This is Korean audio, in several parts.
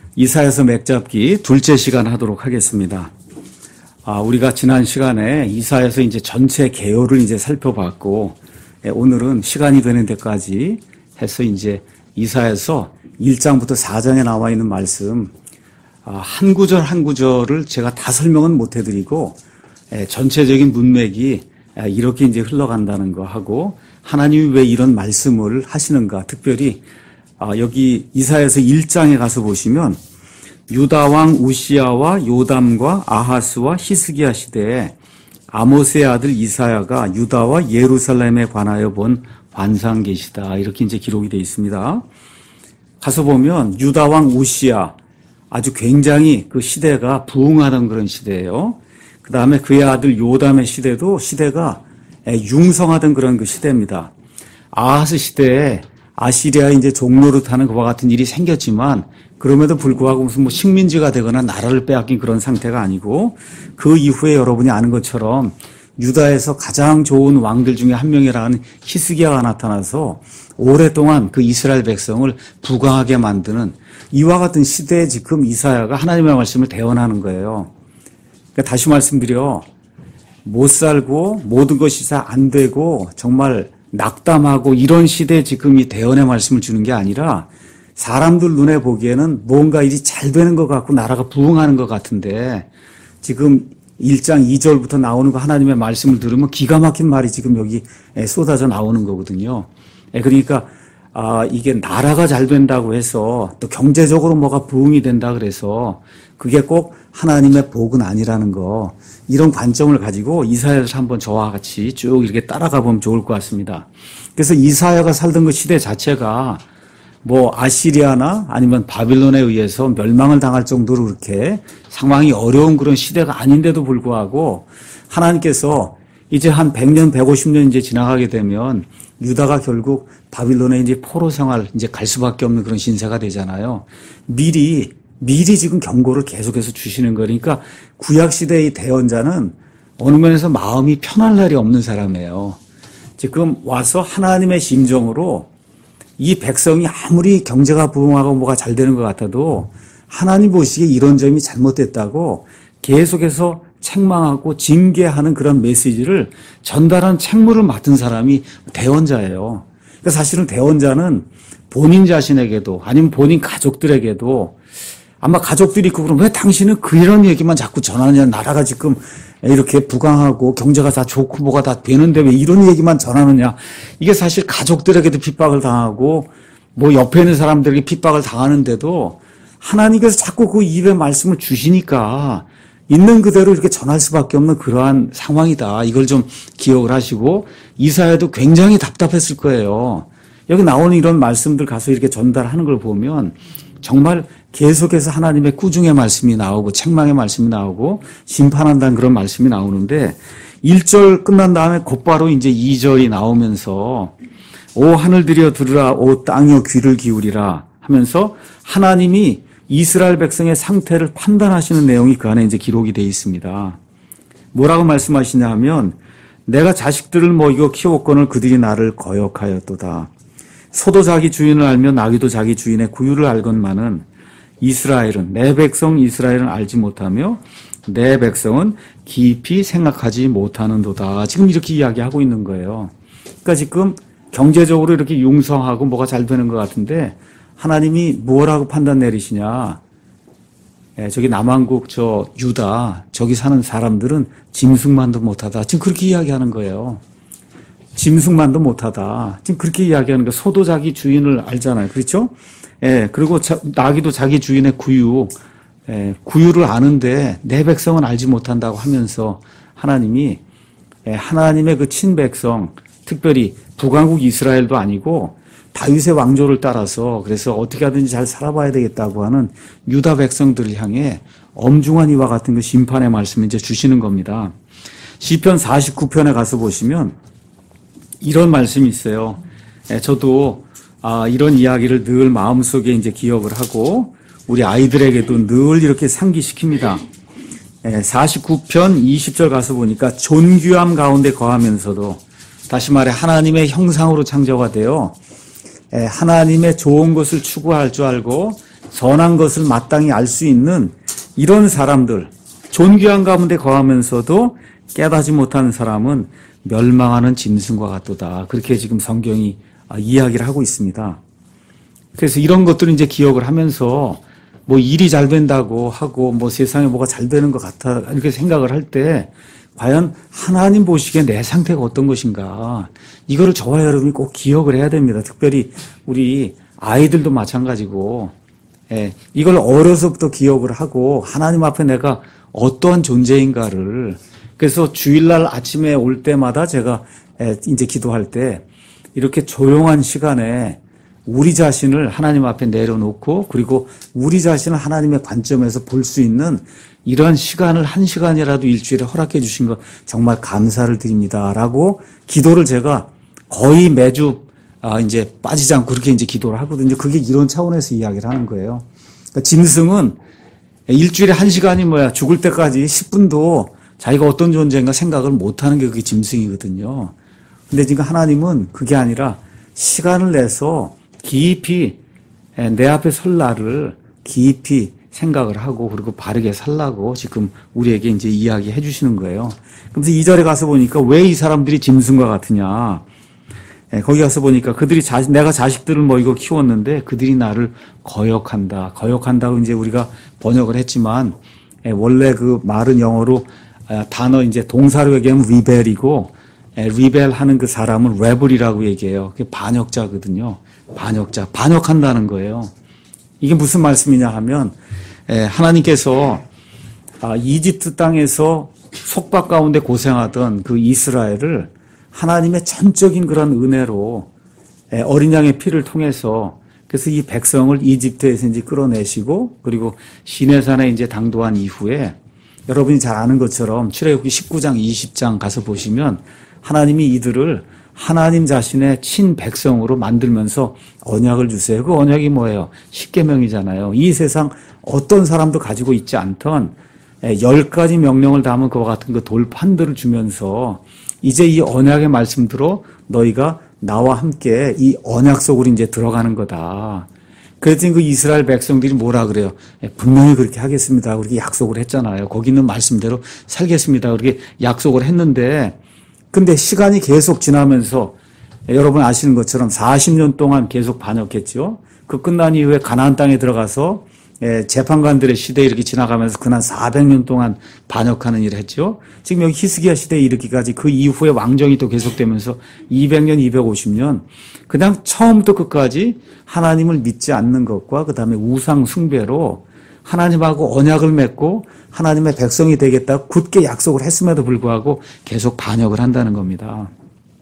이사야서 맥잡기 둘째 시간 하도록 하겠습니다. 우리가 지난 시간에 이사야서 이제 전체 개요를 이제 살펴봤고, 오늘은 시간이 되는 데까지 해서 이제 이사야서 1장부터 4장에 나와 있는 말씀, 한 구절 한 구절을 제가 다 설명은 못 해드리고, 전체적인 문맥이 이렇게 이제 흘러간다는 거 하고, 하나님이 왜 이런 말씀을 하시는가, 특별히 여기 이사야서 1장에 가서 보시면 유다 왕 우시야와 요담과 아하스와 히스기야 시대에 아모스의 아들 이사야가 유다와 예루살렘에 관하여 본 환상 계시다, 이렇게 이제 기록이 되어 있습니다. 가서 보면 유다 왕 우시야, 아주 굉장히 그 시대가 부흥하던 그런 시대예요. 그 다음에 그의 아들 요담의 시대도 시대가 융성하던 그런 그 시대입니다. 아하스 시대에 아시리아의 이제 종노릇하는 그와 같은 일이 생겼지만, 그럼에도 불구하고 무슨 뭐 식민지가 되거나 나라를 빼앗긴 그런 상태가 아니고, 그 이후에 여러분이 아는 것처럼 유다에서 가장 좋은 왕들 중에 한 명이라는 히스기야가 나타나서 오랫동안 그 이스라엘 백성을 부강하게 만드는, 이와 같은 시대에 지금 이사야가 하나님의 말씀을 대언하는 거예요. 그러니까 다시 말씀드려, 못 살고 모든 것이 다 안 되고 정말 낙담하고 이런 시대에 지금 이 대언의 말씀을 주는 게 아니라, 사람들 눈에 보기에는 뭔가 일이 잘 되는 것 같고 나라가 부흥하는 것 같은데, 지금 1장 2절부터 나오는 거 하나님의 말씀을 들으면 기가 막힌 말이 지금 여기 쏟아져 나오는 거거든요. 그러니까 이게 나라가 잘 된다고 해서, 또 경제적으로 뭐가 부흥이 된다 그래서 그게 꼭 하나님의 복은 아니라는 거, 이런 관점을 가지고 이사야를 한번 저와 같이 쭉 이렇게 따라가 보면 좋을 것 같습니다. 그래서 이사야가 살던 그 시대 자체가 뭐 아시리아나 아니면 바빌론에 의해서 멸망을 당할 정도로 그렇게 상황이 어려운 그런 시대가 아닌데도 불구하고, 하나님께서 이제 한 100년, 150년 이제 지나가게 되면 유다가 결국 바빌론에 이제 포로 생활 이제 갈 수밖에 없는 그런 신세가 되잖아요. 미리 지금 경고를 계속해서 주시는 거니까, 구약 시대의 대언자는 어느 면에서 마음이 편할 날이 없는 사람이에요. 지금 와서 하나님의 심정으로 이 백성이 아무리 경제가 부흥하고 뭐가 잘 되는 것 같아도 하나님 보시기에 이런 점이 잘못됐다고 계속해서 책망하고 징계하는 그런 메시지를 전달한 책무를 맡은 사람이 대언자예요. 그러니까 사실은 대언자는 본인 자신에게도 아니면 본인 가족들에게도, 아마 가족들이 있고 그럼 왜 당신은 그런 얘기만 자꾸 전하느냐, 나라가 지금 이렇게 부강하고 경제가 다 좋고 뭐가 다 되는데 왜 이런 얘기만 전하느냐, 이게 사실 가족들에게도 핍박을 당하고 뭐 옆에 있는 사람들에게 핍박을 당하는데도 하나님께서 자꾸 그 입에 말씀을 주시니까 있는 그대로 이렇게 전할 수밖에 없는 그러한 상황이다, 이걸 좀 기억을 하시고, 이사야도 굉장히 답답했을 거예요. 여기 나오는 이런 말씀들 가서 이렇게 전달하는 걸 보면 정말 계속해서 하나님의 꾸중의 말씀이 나오고 책망의 말씀이 나오고 심판한다는 그런 말씀이 나오는데, 1절 끝난 다음에 곧바로 이제 2절이 나오면서 오 하늘들이여 들으라, 오 땅이여 귀를 기울이라 하면서 하나님이 이스라엘 백성의 상태를 판단하시는 내용이 그 안에 이제 기록이 되어 있습니다. 뭐라고 말씀하시냐 하면, 내가 자식들을 먹이고 키웠거늘 그들이 나를 거역하였도다. 소도 자기 주인을 알며 나귀도 자기 주인의 구유를 알건만은 이스라엘은, 내 백성 이스라엘은 알지 못하며 내 백성은 깊이 생각하지 못하는도다. 지금 이렇게 이야기하고 있는 거예요. 그러니까 지금 경제적으로 이렇게 융성하고 뭐가 잘 되는 것 같은데 하나님이 뭐라고 판단 내리시냐, 저기 남한국 유다 저기 사는 사람들은 짐승만도 못하다, 지금 그렇게 이야기하는 거예요. 짐승만도 못하다, 지금 그렇게 이야기하는 거예요. 소도 자기 주인을 알잖아요, 그렇죠? 그리고 나귀도 자기 주인의 구유를 아는데 내 백성은 알지 못한다고 하면서 하나님이 하나님의 그 친백성, 특별히 북왕국 이스라엘도 아니고 다윗의 왕조를 따라서 그래서 어떻게 하든지 잘 살아봐야 되겠다고 하는 유다 백성들을 향해 엄중한 이와 같은 그 심판의 말씀을 이제 주시는 겁니다. 시편 49편에 가서 보시면 이런 말씀이 있어요. 저도 이런 이야기를 늘 마음속에 이제 기억을 하고 우리 아이들에게도 늘 이렇게 상기시킵니다. 49편 20절 가서 보니까 존귀함 가운데 거하면서도, 다시 말해 하나님의 형상으로 창조가 되어 하나님의 좋은 것을 추구할 줄 알고 선한 것을 마땅히 알 수 있는 이런 사람들, 존귀한 가운데 거하면서도 깨닫지 못하는 사람은 멸망하는 짐승과 같도다. 그렇게 지금 성경이 이야기를 하고 있습니다. 그래서 이런 것들을 이제 기억을 하면서 뭐 일이 잘 된다고 하고 뭐 세상에 뭐가 잘 되는 것 같아 이렇게 생각을 할 때 과연 하나님 보시기에 내 상태가 어떤 것인가, 이거를 저와 여러분이 꼭 기억을 해야 됩니다. 특별히 우리 아이들도 마찬가지고, 이걸 어려서부터 기억을 하고 하나님 앞에 내가 어떠한 존재인가를, 그래서 주일날 아침에 올 때마다 제가 이제 기도할 때 이렇게 조용한 시간에 우리 자신을 하나님 앞에 내려놓고, 그리고 우리 자신을 하나님의 관점에서 볼 수 있는 이러한 시간을 한 시간이라도 일주일에 허락해 주신 것 정말 감사를 드립니다라고 기도를 제가 거의 매주 이제 빠지지 않고 그렇게 이제 기도를 하거든요. 그게 이런 차원에서 이야기를 하는 거예요. 그러니까 짐승은 일주일에 한 시간이 죽을 때까지 10분도 자기가 어떤 존재인가 생각을 못하는 게 그게 짐승이거든요. 근데 지금 하나님은 그게 아니라 시간을 내서 깊이 내 앞에 설 나를 깊이 생각을 하고 그리고 바르게 살라고 지금 우리에게 이제 이야기해 주시는 거예요. 그래서 2절에 가서 보니까 왜 이 사람들이 짐승과 같으냐. 거기 가서 보니까 그들이 내가 자식들을 뭐 이거 키웠는데 그들이 나를 거역한다. 거역한다고 이제 우리가 번역을 했지만 원래 그 말은 영어로 단어 이제 동사로 얘기하면 rebel이고, rebel 하는 그 사람은 rebel이라고 얘기해요. 그게 반역자거든요. 반역자. 반역한다는 거예요. 이게 무슨 말씀이냐 하면 하나님께서 이집트 땅에서 속박 가운데 고생하던 그 이스라엘을 하나님의 전적인 그런 은혜로 어린 양의 피를 통해서, 그래서 이 백성을 이집트에서 이제 끌어내시고, 그리고 시내산에 이제 당도한 이후에 여러분이 잘 아는 것처럼 출애굽기 19장 20장 가서 보시면 하나님이 이들을 하나님 자신의 친백성으로 만들면서 언약을 주세요. 그 언약이 뭐예요? 십계명이잖아요. 이 세상 어떤 사람도 가지고 있지 않던 10가지 명령을 담은 그와 같은 그 돌판들을 주면서 이제 이 언약의 말씀대로 너희가 나와 함께 이 언약 속으로 이제 들어가는 거다. 그랬더니 그 이스라엘 백성들이 뭐라 그래요? 분명히 그렇게 하겠습니다. 그렇게 약속을 했잖아요. 거기 있는 말씀대로 살겠습니다. 그렇게 약속을 했는데, 근데 시간이 계속 지나면서 여러분 아시는 것처럼 40년 동안 계속 반역했죠. 그 끝난 이후에 가나안 땅에 들어가서 재판관들의 시대에 이렇게 지나가면서 그날 400년 동안 반역하는 일을 했죠. 지금 여기 히스기야 시대에 이르기까지 그 이후에 왕정이 또 계속되면서 200년, 250년 그냥 처음부터 끝까지 하나님을 믿지 않는 것과 그 다음에 우상 숭배로 하나님하고 언약을 맺고 하나님의 백성이 되겠다고 굳게 약속을 했음에도 불구하고 계속 반역을 한다는 겁니다.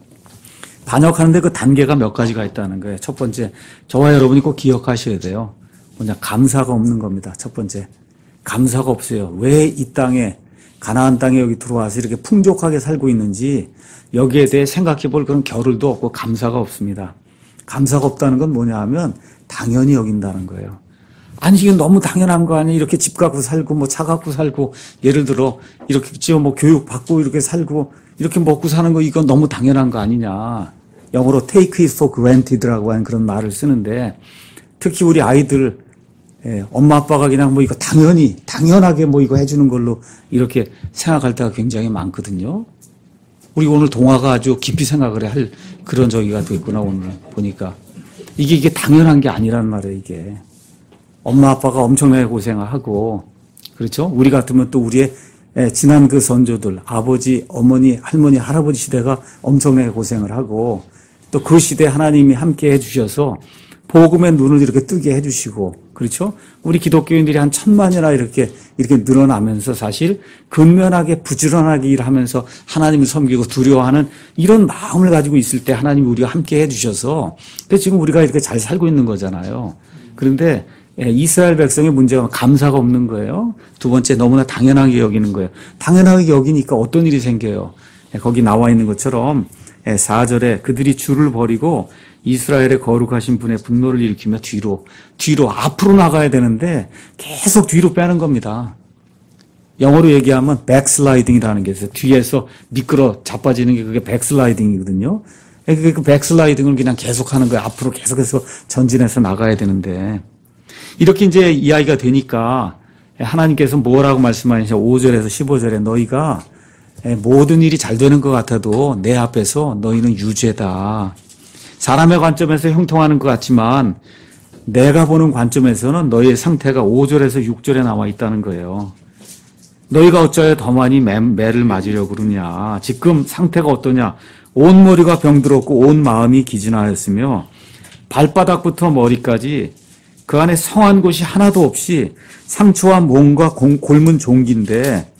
반역하는데 그 단계가 몇 가지가 있다는 거예요. 첫 번째, 저와 여러분이 꼭 기억하셔야 돼요. 뭐냐, 감사가 없는 겁니다. 첫 번째, 감사가 없어요. 왜 이 땅에, 가나안 땅에 여기 들어와서 이렇게 풍족하게 살고 있는지 여기에 대해 생각해 볼 그런 겨를도 없고 감사가 없습니다. 감사가 없다는 건 뭐냐 하면 당연히 여긴다는 거예요. 아니, 이게 너무 당연한 거 아니에요? 이렇게 집 갖고 살고, 뭐 차 갖고 살고, 예를 들어, 이렇게 뭐 교육 받고 이렇게 살고, 이렇게 먹고 사는 거, 이건 너무 당연한 거 아니냐. 영어로 take it for granted라고 하는 그런 말을 쓰는데, 특히 우리 아이들, 엄마 아빠가 그냥 뭐 이거 당연하게 뭐 이거 해주는 걸로 이렇게 생각할 때가 굉장히 많거든요. 우리 오늘 동화가 아주 깊이 생각을 할 그런 저기가 됐구나, 오늘 보니까. 이게 당연한 게 아니란 말이에요, 이게. 엄마 아빠가 엄청나게 고생을 하고, 그렇죠? 우리 같으면 또 우리의 지난 그 선조들, 아버지, 어머니, 할머니, 할아버지 시대가 엄청나게 고생을 하고, 또 그 시대에 하나님이 함께 해주셔서 복음의 눈을 이렇게 뜨게 해주시고, 그렇죠? 우리 기독교인들이 한 1000만이나 이렇게 늘어나면서 사실 근면하게 부지런하게 일하면서 하나님을 섬기고 두려워하는 이런 마음을 가지고 있을 때 하나님이 우리가 함께 해주셔서, 그래서 지금 우리가 이렇게 잘 살고 있는 거잖아요. 그런데 이스라엘 백성의 문제가 감사가 없는 거예요. 두 번째, 너무나 당연하게 여기는 거예요. 당연하게 여기니까 어떤 일이 생겨요? 거기 나와 있는 것처럼 4절에 그들이 주를 버리고 이스라엘의 거룩하신 분의 분노를 일으키며 뒤로 앞으로 나가야 되는데 계속 뒤로 빼는 겁니다. 영어로 얘기하면 백슬라이딩이라는 게 있어요. 뒤에서 미끄러 자빠지는 게 그게 백슬라이딩이거든요. 그 백슬라이딩을 그냥 계속하는 거예요. 앞으로 계속해서 전진해서 나가야 되는데, 이렇게 이제 이야기가 되니까 하나님께서 뭐라고 말씀하시냐 5절에서 15절에 너희가 모든 일이 잘 되는 것 같아도 내 앞에서 너희는 유죄다. 사람의 관점에서 형통하는 것 같지만 내가 보는 관점에서는 너희의 상태가 5절에서 6절에 나와 있다는 거예요. 너희가 어찌하여 더 많이 매를 맞으려고 그러냐. 지금 상태가 어떠냐. 온 머리가 병들었고 온 마음이 기진하였으며 발바닥부터 머리까지 그 안에 성한 곳이 하나도 없이 상처와 몸과 골문 종기인데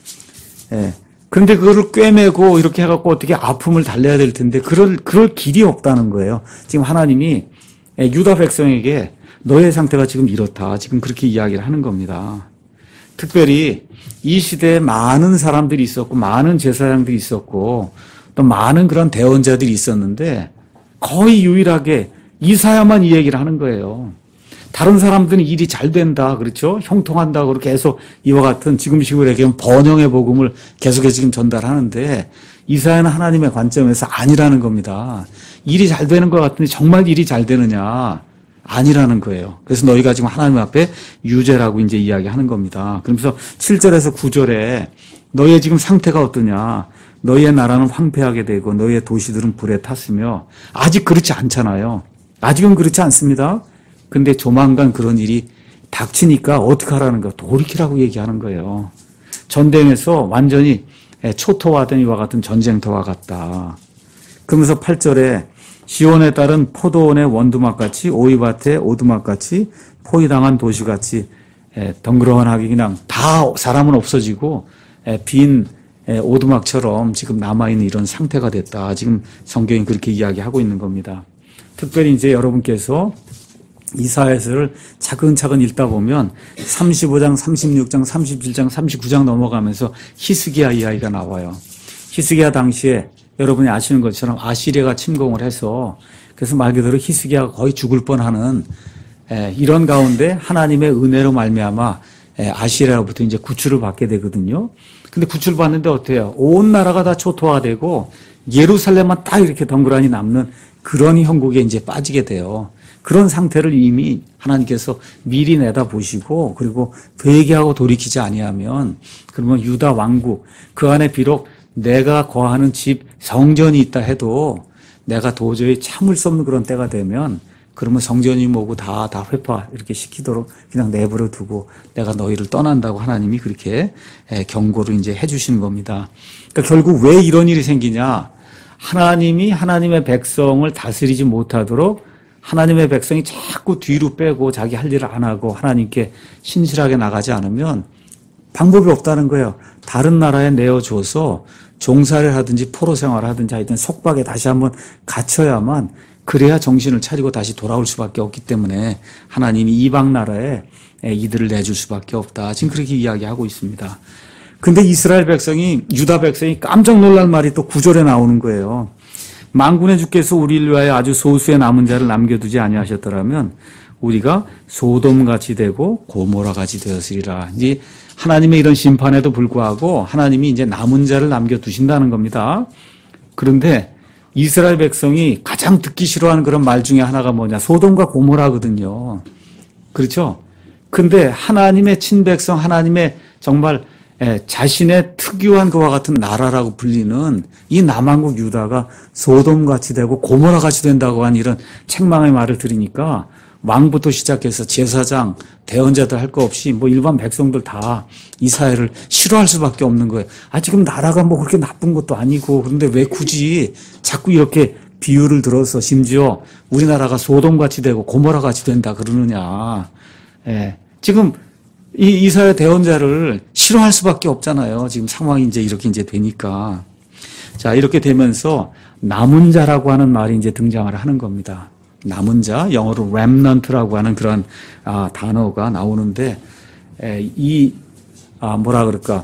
그런데 그거를 꿰매고 이렇게 해갖고 어떻게 아픔을 달래야 될 텐데 그럴 길이 없다는 거예요. 지금 하나님이 유다 백성에게 너의 상태가 지금 이렇다. 지금 그렇게 이야기를 하는 겁니다. 특별히 이 시대에 많은 사람들이 있었고 많은 제사장들이 있었고 또 많은 그런 대언자들이 있었는데 거의 유일하게 이사야만 이 얘기를 하는 거예요. 다른 사람들은 일이 잘 된다, 그렇죠? 형통한다, 그렇게 계속 이와 같은 지금식으로 얘기하면 번영의 복음을 계속해서 지금 전달하는데 이사야는 하나님의 관점에서 아니라는 겁니다. 일이 잘 되는 것 같은데 정말 일이 잘 되느냐? 아니라는 거예요. 그래서 너희가 지금 하나님 앞에 유죄라고 이제 이야기하는 겁니다. 그러면서 7절에서 9절에 너희의 지금 상태가 어떠냐? 너희의 나라는 황폐하게 되고 너희의 도시들은 불에 탔으며 아직 그렇지 않잖아요. 아직은 그렇지 않습니다. 근데 조만간 그런 일이 닥치니까 어떻게 하라는 거야? 돌이키라고 얘기하는 거예요. 전쟁에서 완전히 초토화된 이와 같은 전쟁터와 같다. 그러면서 8절에 시온에 따른 포도원의 원두막같이 오이밭의 오두막같이 포위당한 도시같이 덩그러하게 그냥 다 사람은 없어지고 빈 오두막처럼 지금 남아있는 이런 상태가 됐다. 지금 성경이 그렇게 이야기하고 있는 겁니다. 특별히 이제 여러분께서 이사야서를 차근차근 읽다 보면 35장, 36장, 37장, 39장 넘어가면서 히스기야 이야기가 나와요. 히스기야 당시에 여러분이 아시는 것처럼 아시리아가 침공을 해서 그래서 말 그대로 히스기야가 거의 죽을 뻔하는 이런 가운데 하나님의 은혜로 말미암아 아시리아로부터 이제 구출을 받게 되거든요. 근데 구출 받는데 어때요? 온 나라가 다 초토화되고 예루살렘만 딱 이렇게 덩그러니 남는 그런 형국에 이제 빠지게 돼요. 그런 상태를 이미 하나님께서 미리 내다보시고 그리고 회개하고 돌이키지 아니하면 그러면 유다 왕국 그 안에 비록 내가 거하는 집 성전이 있다 해도 내가 도저히 참을 수 없는 그런 때가 되면 그러면 성전이 뭐고 다 회파 이렇게 시키도록 그냥 내버려 두고 내가 너희를 떠난다고 하나님이 그렇게 경고를 이제 해주시는 겁니다. 그러니까 결국 왜 이런 일이 생기냐? 하나님이 하나님의 백성을 다스리지 못하도록 하나님의 백성이 자꾸 뒤로 빼고 자기 할 일을 안 하고 하나님께 신실하게 나가지 않으면 방법이 없다는 거예요. 다른 나라에 내어줘서 종살이를 하든지 포로 생활을 하든지 하여튼 속박에 다시 한번 갇혀야만 그래야 정신을 차리고 다시 돌아올 수밖에 없기 때문에 하나님이 이방 나라에 이들을 내줄 수밖에 없다. 지금 그렇게 이야기하고 있습니다. 근데 이스라엘 백성이 유다 백성이 깜짝 놀랄 말이 또 9절에 나오는 거예요. 만군의 주께서 우리를 위하여 아주 소수의 남은 자를 남겨두지 아니하셨더라면 우리가 소돔같이 되고 고모라같이 되었으리라. 이제 하나님의 이런 심판에도 불구하고 하나님이 이제 남은 자를 남겨두신다는 겁니다. 그런데 이스라엘 백성이 가장 듣기 싫어하는 그런 말 중에 하나가 뭐냐? 소돔과 고모라거든요. 그렇죠? 근데 하나님의 친백성, 하나님의 정말 자신의 특유한 그와 같은 나라라고 불리는 이 남한국 유다가 소돔같이 되고 고모라같이 된다고 한 이런 책망의 말을 들으니까 왕부터 시작해서 제사장, 대언자들 할 거 없이 뭐 일반 백성들 다 이스라엘을 싫어할 수밖에 없는 거예요. 지금 나라가 뭐 그렇게 나쁜 것도 아니고 그런데 왜 굳이 자꾸 이렇게 비유를 들어서 심지어 우리나라가 소돔같이 되고 고모라같이 된다 그러느냐. 지금 이 이스라엘 대언자를 싫어할 수밖에 없잖아요. 지금 상황이 이제 이렇게 이제 되니까. 자, 이렇게 되면서 남은 자라고 하는 말이 이제 등장을 하는 겁니다. 남은 자, 영어로 remnant라고 하는 그런 단어가 나오는데 뭐라 그럴까?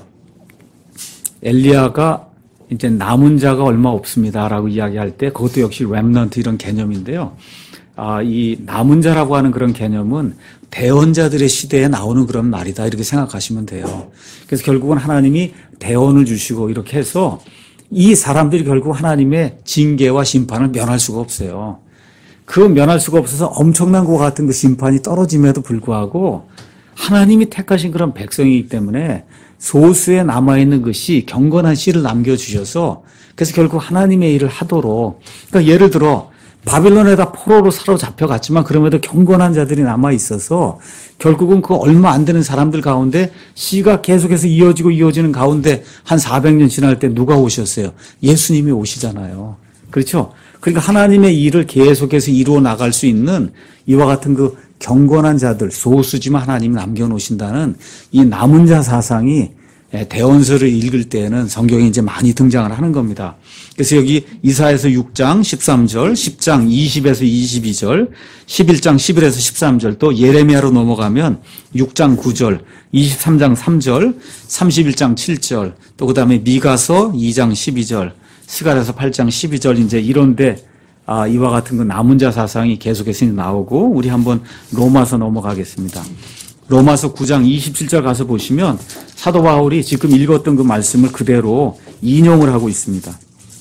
엘리야가 이제 남은 자가 얼마 없습니다라고 이야기할 때 그것도 역시 remnant 이런 개념인데요. 이 남은 자라고 하는 그런 개념은 대언자들의 시대에 나오는 그런 말이다 이렇게 생각하시면 돼요. 그래서 결국은 하나님이 대언을 주시고 이렇게 해서 이 사람들이 결국 하나님의 징계와 심판을 면할 수가 없어요. 그 면할 수가 없어서 엄청난 것 같은 그 심판이 떨어짐에도 불구하고 하나님이 택하신 그런 백성이기 때문에 소수에 남아있는 것이 경건한 씨를 남겨주셔서 그래서 결국 하나님의 일을 하도록 그러니까 예를 들어 바빌론에다 포로로 사로잡혀갔지만 그럼에도 경건한 자들이 남아있어서 결국은 그 얼마 안 되는 사람들 가운데 씨가 계속해서 이어지는 가운데 한 400년 지날 때 누가 오셨어요? 예수님이 오시잖아요. 그렇죠? 그러니까 하나님의 일을 계속해서 이루어 나갈 수 있는 이와 같은 그 경건한 자들, 소수지만 하나님이 남겨놓으신다는 이 남은 자 사상이 대언서를 읽을 때에는 성경에 이제 많이 등장을 하는 겁니다. 그래서 여기 이사야서 6장 13절, 10장 20에서 22절, 11장 11에서 13절, 또 예레미야로 넘어가면 6장 9절, 23장 3절, 31장 7절, 또 그다음에 미가서 2장 12절, 스가랴서 8장 12절 이제 이런데 이와 같은 그 남은 자 사상이 계속해서 나오고 우리 한번 로마서 넘어가겠습니다. 로마서 9장 27절 가서 보시면 사도 바울이 지금 읽었던 그 말씀을 그대로 인용을 하고 있습니다.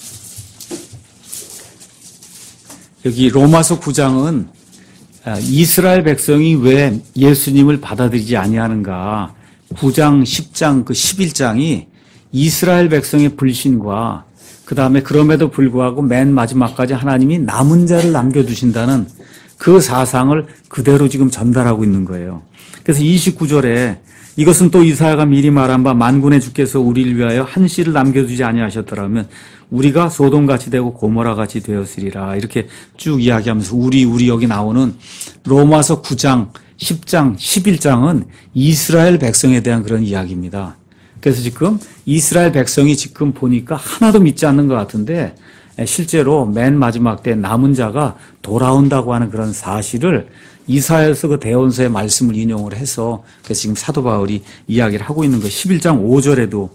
여기 로마서 9장은 이스라엘 백성이 왜 예수님을 받아들이지 아니하는가 9장, 10장, 그 11장이 이스라엘 백성의 불신과 그 다음에 그럼에도 불구하고 맨 마지막까지 하나님이 남은 자를 남겨두신다는 그 사상을 그대로 지금 전달하고 있는 거예요. 그래서 29절에 이것은 또 이사야가 미리 말한 바 만군의 주께서 우리를 위하여 한 씨를 남겨두지 아니하셨더라면 우리가 소돔같이 되고 고모라같이 되었으리라 이렇게 쭉 이야기하면서 우리 여기 나오는 로마서 9장, 10장, 11장은 이스라엘 백성에 대한 그런 이야기입니다. 그래서 지금 이스라엘 백성이 지금 보니까 하나도 믿지 않는 것 같은데 실제로 맨 마지막 때 남은 자가 돌아온다고 하는 그런 사실을 이사야서 그 대언서의 말씀을 인용을 해서 그래서 지금 사도 바울이 이야기를 하고 있는 거 11장 5절에도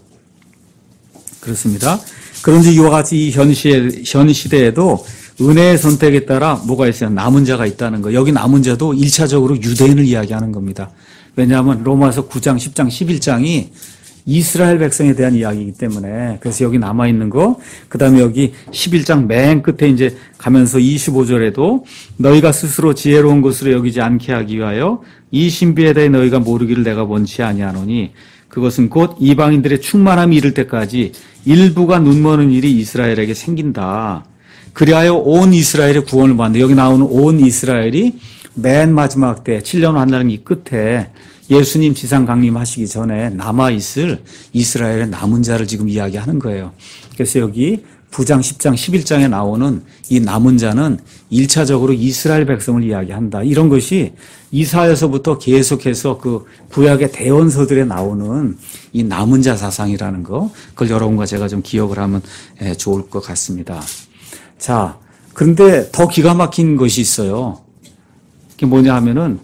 그렇습니다. 그런지 이와 같이 이 현 시대에도 은혜의 선택에 따라 뭐가 있어요? 남은 자가 있다는 거. 여기 남은 자도 1차적으로 유대인을 이야기하는 겁니다. 왜냐하면 로마서 9장, 10장, 11장이 이스라엘 백성에 대한 이야기이기 때문에 그래서 여기 남아있는 거 그 다음에 여기 11장 맨 끝에 이제 가면서 25절에도 너희가 스스로 지혜로운 것으로 여기지 않게 하기 위하여 이 신비에 대해 너희가 모르기를 내가 원치 아니하노니 그것은 곧 이방인들의 충만함이 이를 때까지 일부가 눈머는 일이 이스라엘에게 생긴다. 그리하여 온 이스라엘의 구원을 받는다. 여기 나오는 온 이스라엘이 맨 마지막 때 7년 환란기 끝에 예수님 지상 강림하시기 전에 남아있을 이스라엘의 남은 자를 지금 이야기하는 거예요. 그래서 여기 9장, 10장, 11장에 나오는 이 남은 자는 1차적으로 이스라엘 백성을 이야기한다. 이런 것이 이사야서부터 계속해서 그 구약의 대언서들에 나오는 이 남은 자 사상이라는 거, 그걸 여러분과 제가 좀 기억을 하면 좋을 것 같습니다. 자, 그런데 더 기가 막힌 것이 있어요. 그게 뭐냐 하면은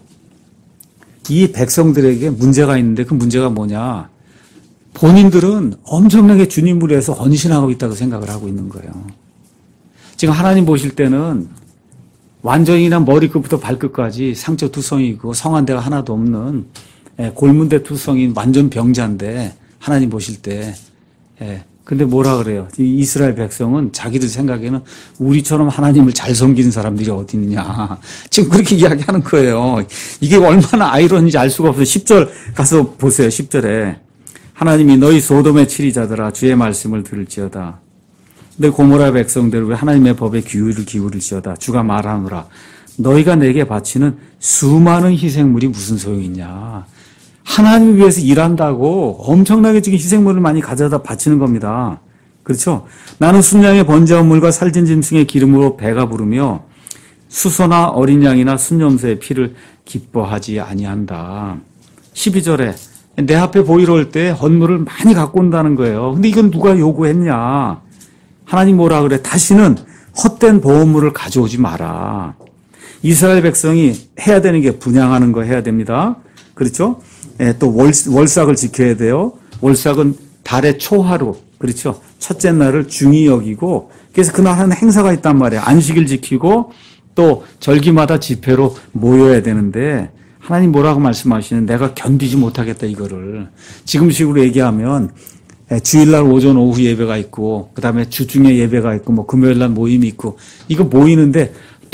이 백성들에게 문제가 있는데 그 문제가 뭐냐. 본인들은 엄청나게 주님을 위해서 헌신하고 있다고 생각을 하고 있는 거예요. 지금 하나님 보실 때는 완전히나 머리끝부터 발끝까지 상처투성이고 성한 데가 하나도 없는 골문대 투성인 완전 병자인데 하나님 보실 때 근데 뭐라 그래요? 이 이스라엘 백성은 자기들 생각에는 우리처럼 하나님을 잘 섬기는 사람들이 어디 있느냐. 지금 그렇게 이야기하는 거예요. 이게 얼마나 아이러니인지 알 수가 없어요. 10절 가서 보세요. 10절에 하나님이 너희 소돔의 치리자들아 주의 말씀을 들을지어다. 너희 고모라 백성들 왜 하나님의 법에 귀를 기울일지어다. 주가 말하노라. 너희가 내게 바치는 수많은 희생물이 무슨 소용이냐. 하나님을 위해서 일한다고 엄청나게 지금 희생물을 많이 가져다 바치는 겁니다. 그렇죠? 나는 순양의 번제한 물과 살진 짐승의 기름으로 배가 부르며 수소나 어린 양이나 순염소의 피를 기뻐하지 아니한다. 12절에 내 앞에 보이러 올 때 헌물을 많이 갖고 온다는 거예요. 근데 이건 누가 요구했냐? 하나님 뭐라 그래? 다시는 헛된 보험물을 가져오지 마라. 이스라엘 백성이 해야 되는 게 분향하는 거 해야 됩니다. 그렇죠? 또 월삭을 지켜야 돼요. 월삭은 달의 초하루, 그렇죠? 첫째 날을 중히 여기고, 그래서 그날 하는 행사가 있단 말이에요. 안식일 지키고, 또 절기마다 집회로 모여야 되는데, 하나님 뭐라고 말씀하시는 내가 견디지 못하겠다, 이거를. 지금식으로 얘기하면, 주일날 오전 오후 예배가 있고, 그 다음에 주중에 예배가 있고, 뭐 금요일날 모임이 있고, 이거 모이는데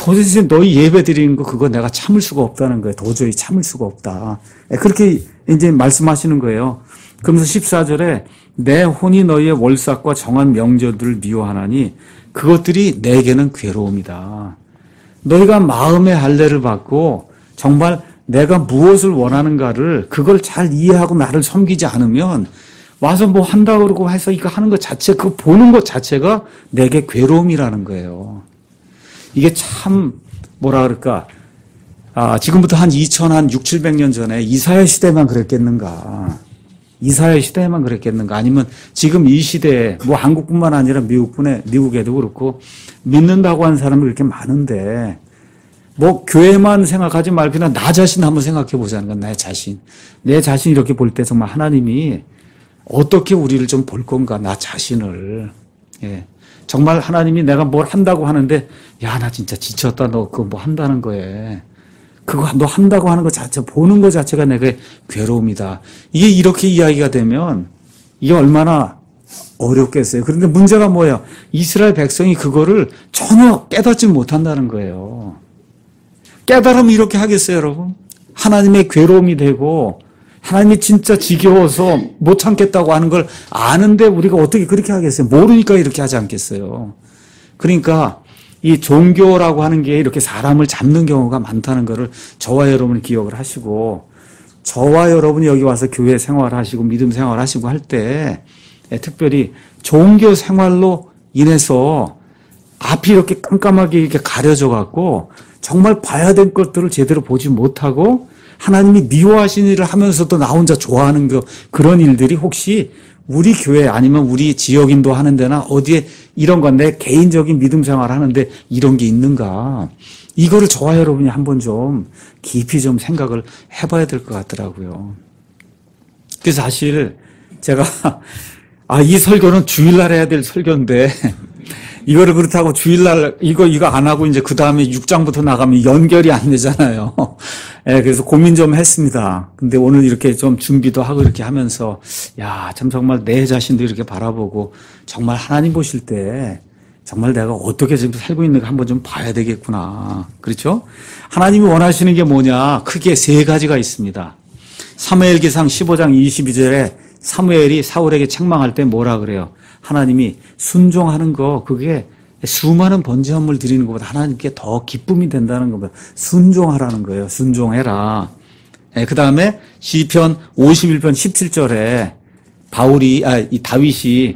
도대체 너희 예배 드리는 거 그거 내가 참을 수가 없다는 거예요. 도저히 참을 수가 없다. 그렇게 이제 말씀하시는 거예요. 그러면서 14절에 내 혼이 너희의 월삭과 정한 명절들을 미워하나니 그것들이 내게는 괴로움이다. 너희가 마음의 할례를 받고 정말 내가 무엇을 원하는가를 그걸 잘 이해하고 나를 섬기지 않으면 와서 뭐 한다고 그러고 해서 이거 하는 것 자체, 그거 보는 것 자체가 내게 괴로움이라는 거예요. 이게 참 뭐라 그럴까, 지금부터 한 6, 700년 전에 이사야 시대만 그랬겠는가. 이사야 시대에만 그랬겠는가. 아니면 지금 이 시대에 뭐 한국뿐만 아니라 미국에도 그렇고 믿는다고 하는 사람이 그렇게 많은데 뭐 교회만 생각하지 말고 그냥 나 자신 한번 생각해 보자는 건 내 자신. 내 자신 이렇게 볼 때 정말 하나님이 어떻게 우리를 좀 볼 건가, 나 자신을. 예. 정말 하나님이 내가 뭘 한다고 하는데, 야, 나 진짜 지쳤다. 너 그거 뭐 한다는 거에. 그거 너 한다고 하는 것 자체, 보는 것 자체가 내게 괴로움이다. 이게 이렇게 이야기가 되면 이게 얼마나 어렵겠어요. 그런데 문제가 뭐예요? 이스라엘 백성이 그거를 전혀 깨닫지 못한다는 거예요. 깨달으면 이렇게 하겠어요, 여러분? 하나님의 괴로움이 되고 하나님이 진짜 지겨워서 못 참겠다고 하는 걸 아는데 우리가 어떻게 그렇게 하겠어요? 모르니까 이렇게 하지 않겠어요. 그러니까 이 종교라고 하는 게 이렇게 사람을 잡는 경우가 많다는 것을 저와 여러분이 기억을 하시고, 저와 여러분이 여기 와서 교회 생활하시고 믿음 생활하시고 할 때 특별히 종교 생활로 인해서 앞이 이렇게 깜깜하게 이렇게 가려져 갖고 정말 봐야 될 것들을 제대로 보지 못하고 하나님이 미워하시는 일을 하면서도 나 혼자 좋아하는 그런 일들이 혹시 우리 교회 아니면 우리 지역인도 하는 데나 어디에 이런 건 내 개인적인 믿음 생활 하는데 이런 게 있는가. 이거를 저와 여러분이 한번 좀 깊이 좀 생각을 해봐야 될 것 같더라고요. 그래서 사실 제가 이 설교는 주일날 해야 될 설교인데 이거를 그렇다고 주일날 이거 안 하고 이제 그 다음에 6장부터 나가면 연결이 안 되잖아요. 예, 그래서 고민 좀 했습니다. 근데 오늘 이렇게 좀 준비도 하고 이렇게 하면서 참 정말 내 자신도 이렇게 바라보고 정말 하나님 보실 때 정말 내가 어떻게 지금 살고 있는가 한번 좀 봐야 되겠구나. 그렇죠? 하나님이 원하시는 게 뭐냐? 크게 세 가지가 있습니다. 사무엘기상 15장 22절에 사무엘이 사울에게 책망할 때 뭐라 그래요? 하나님이 순종하는 거, 그게 수많은 번제물을 드리는 것보다 하나님께 더 기쁨이 된다는 겁니다. 순종하라는 거예요. 순종해라. 그 다음에 시편 51편 17절에 이 다윗이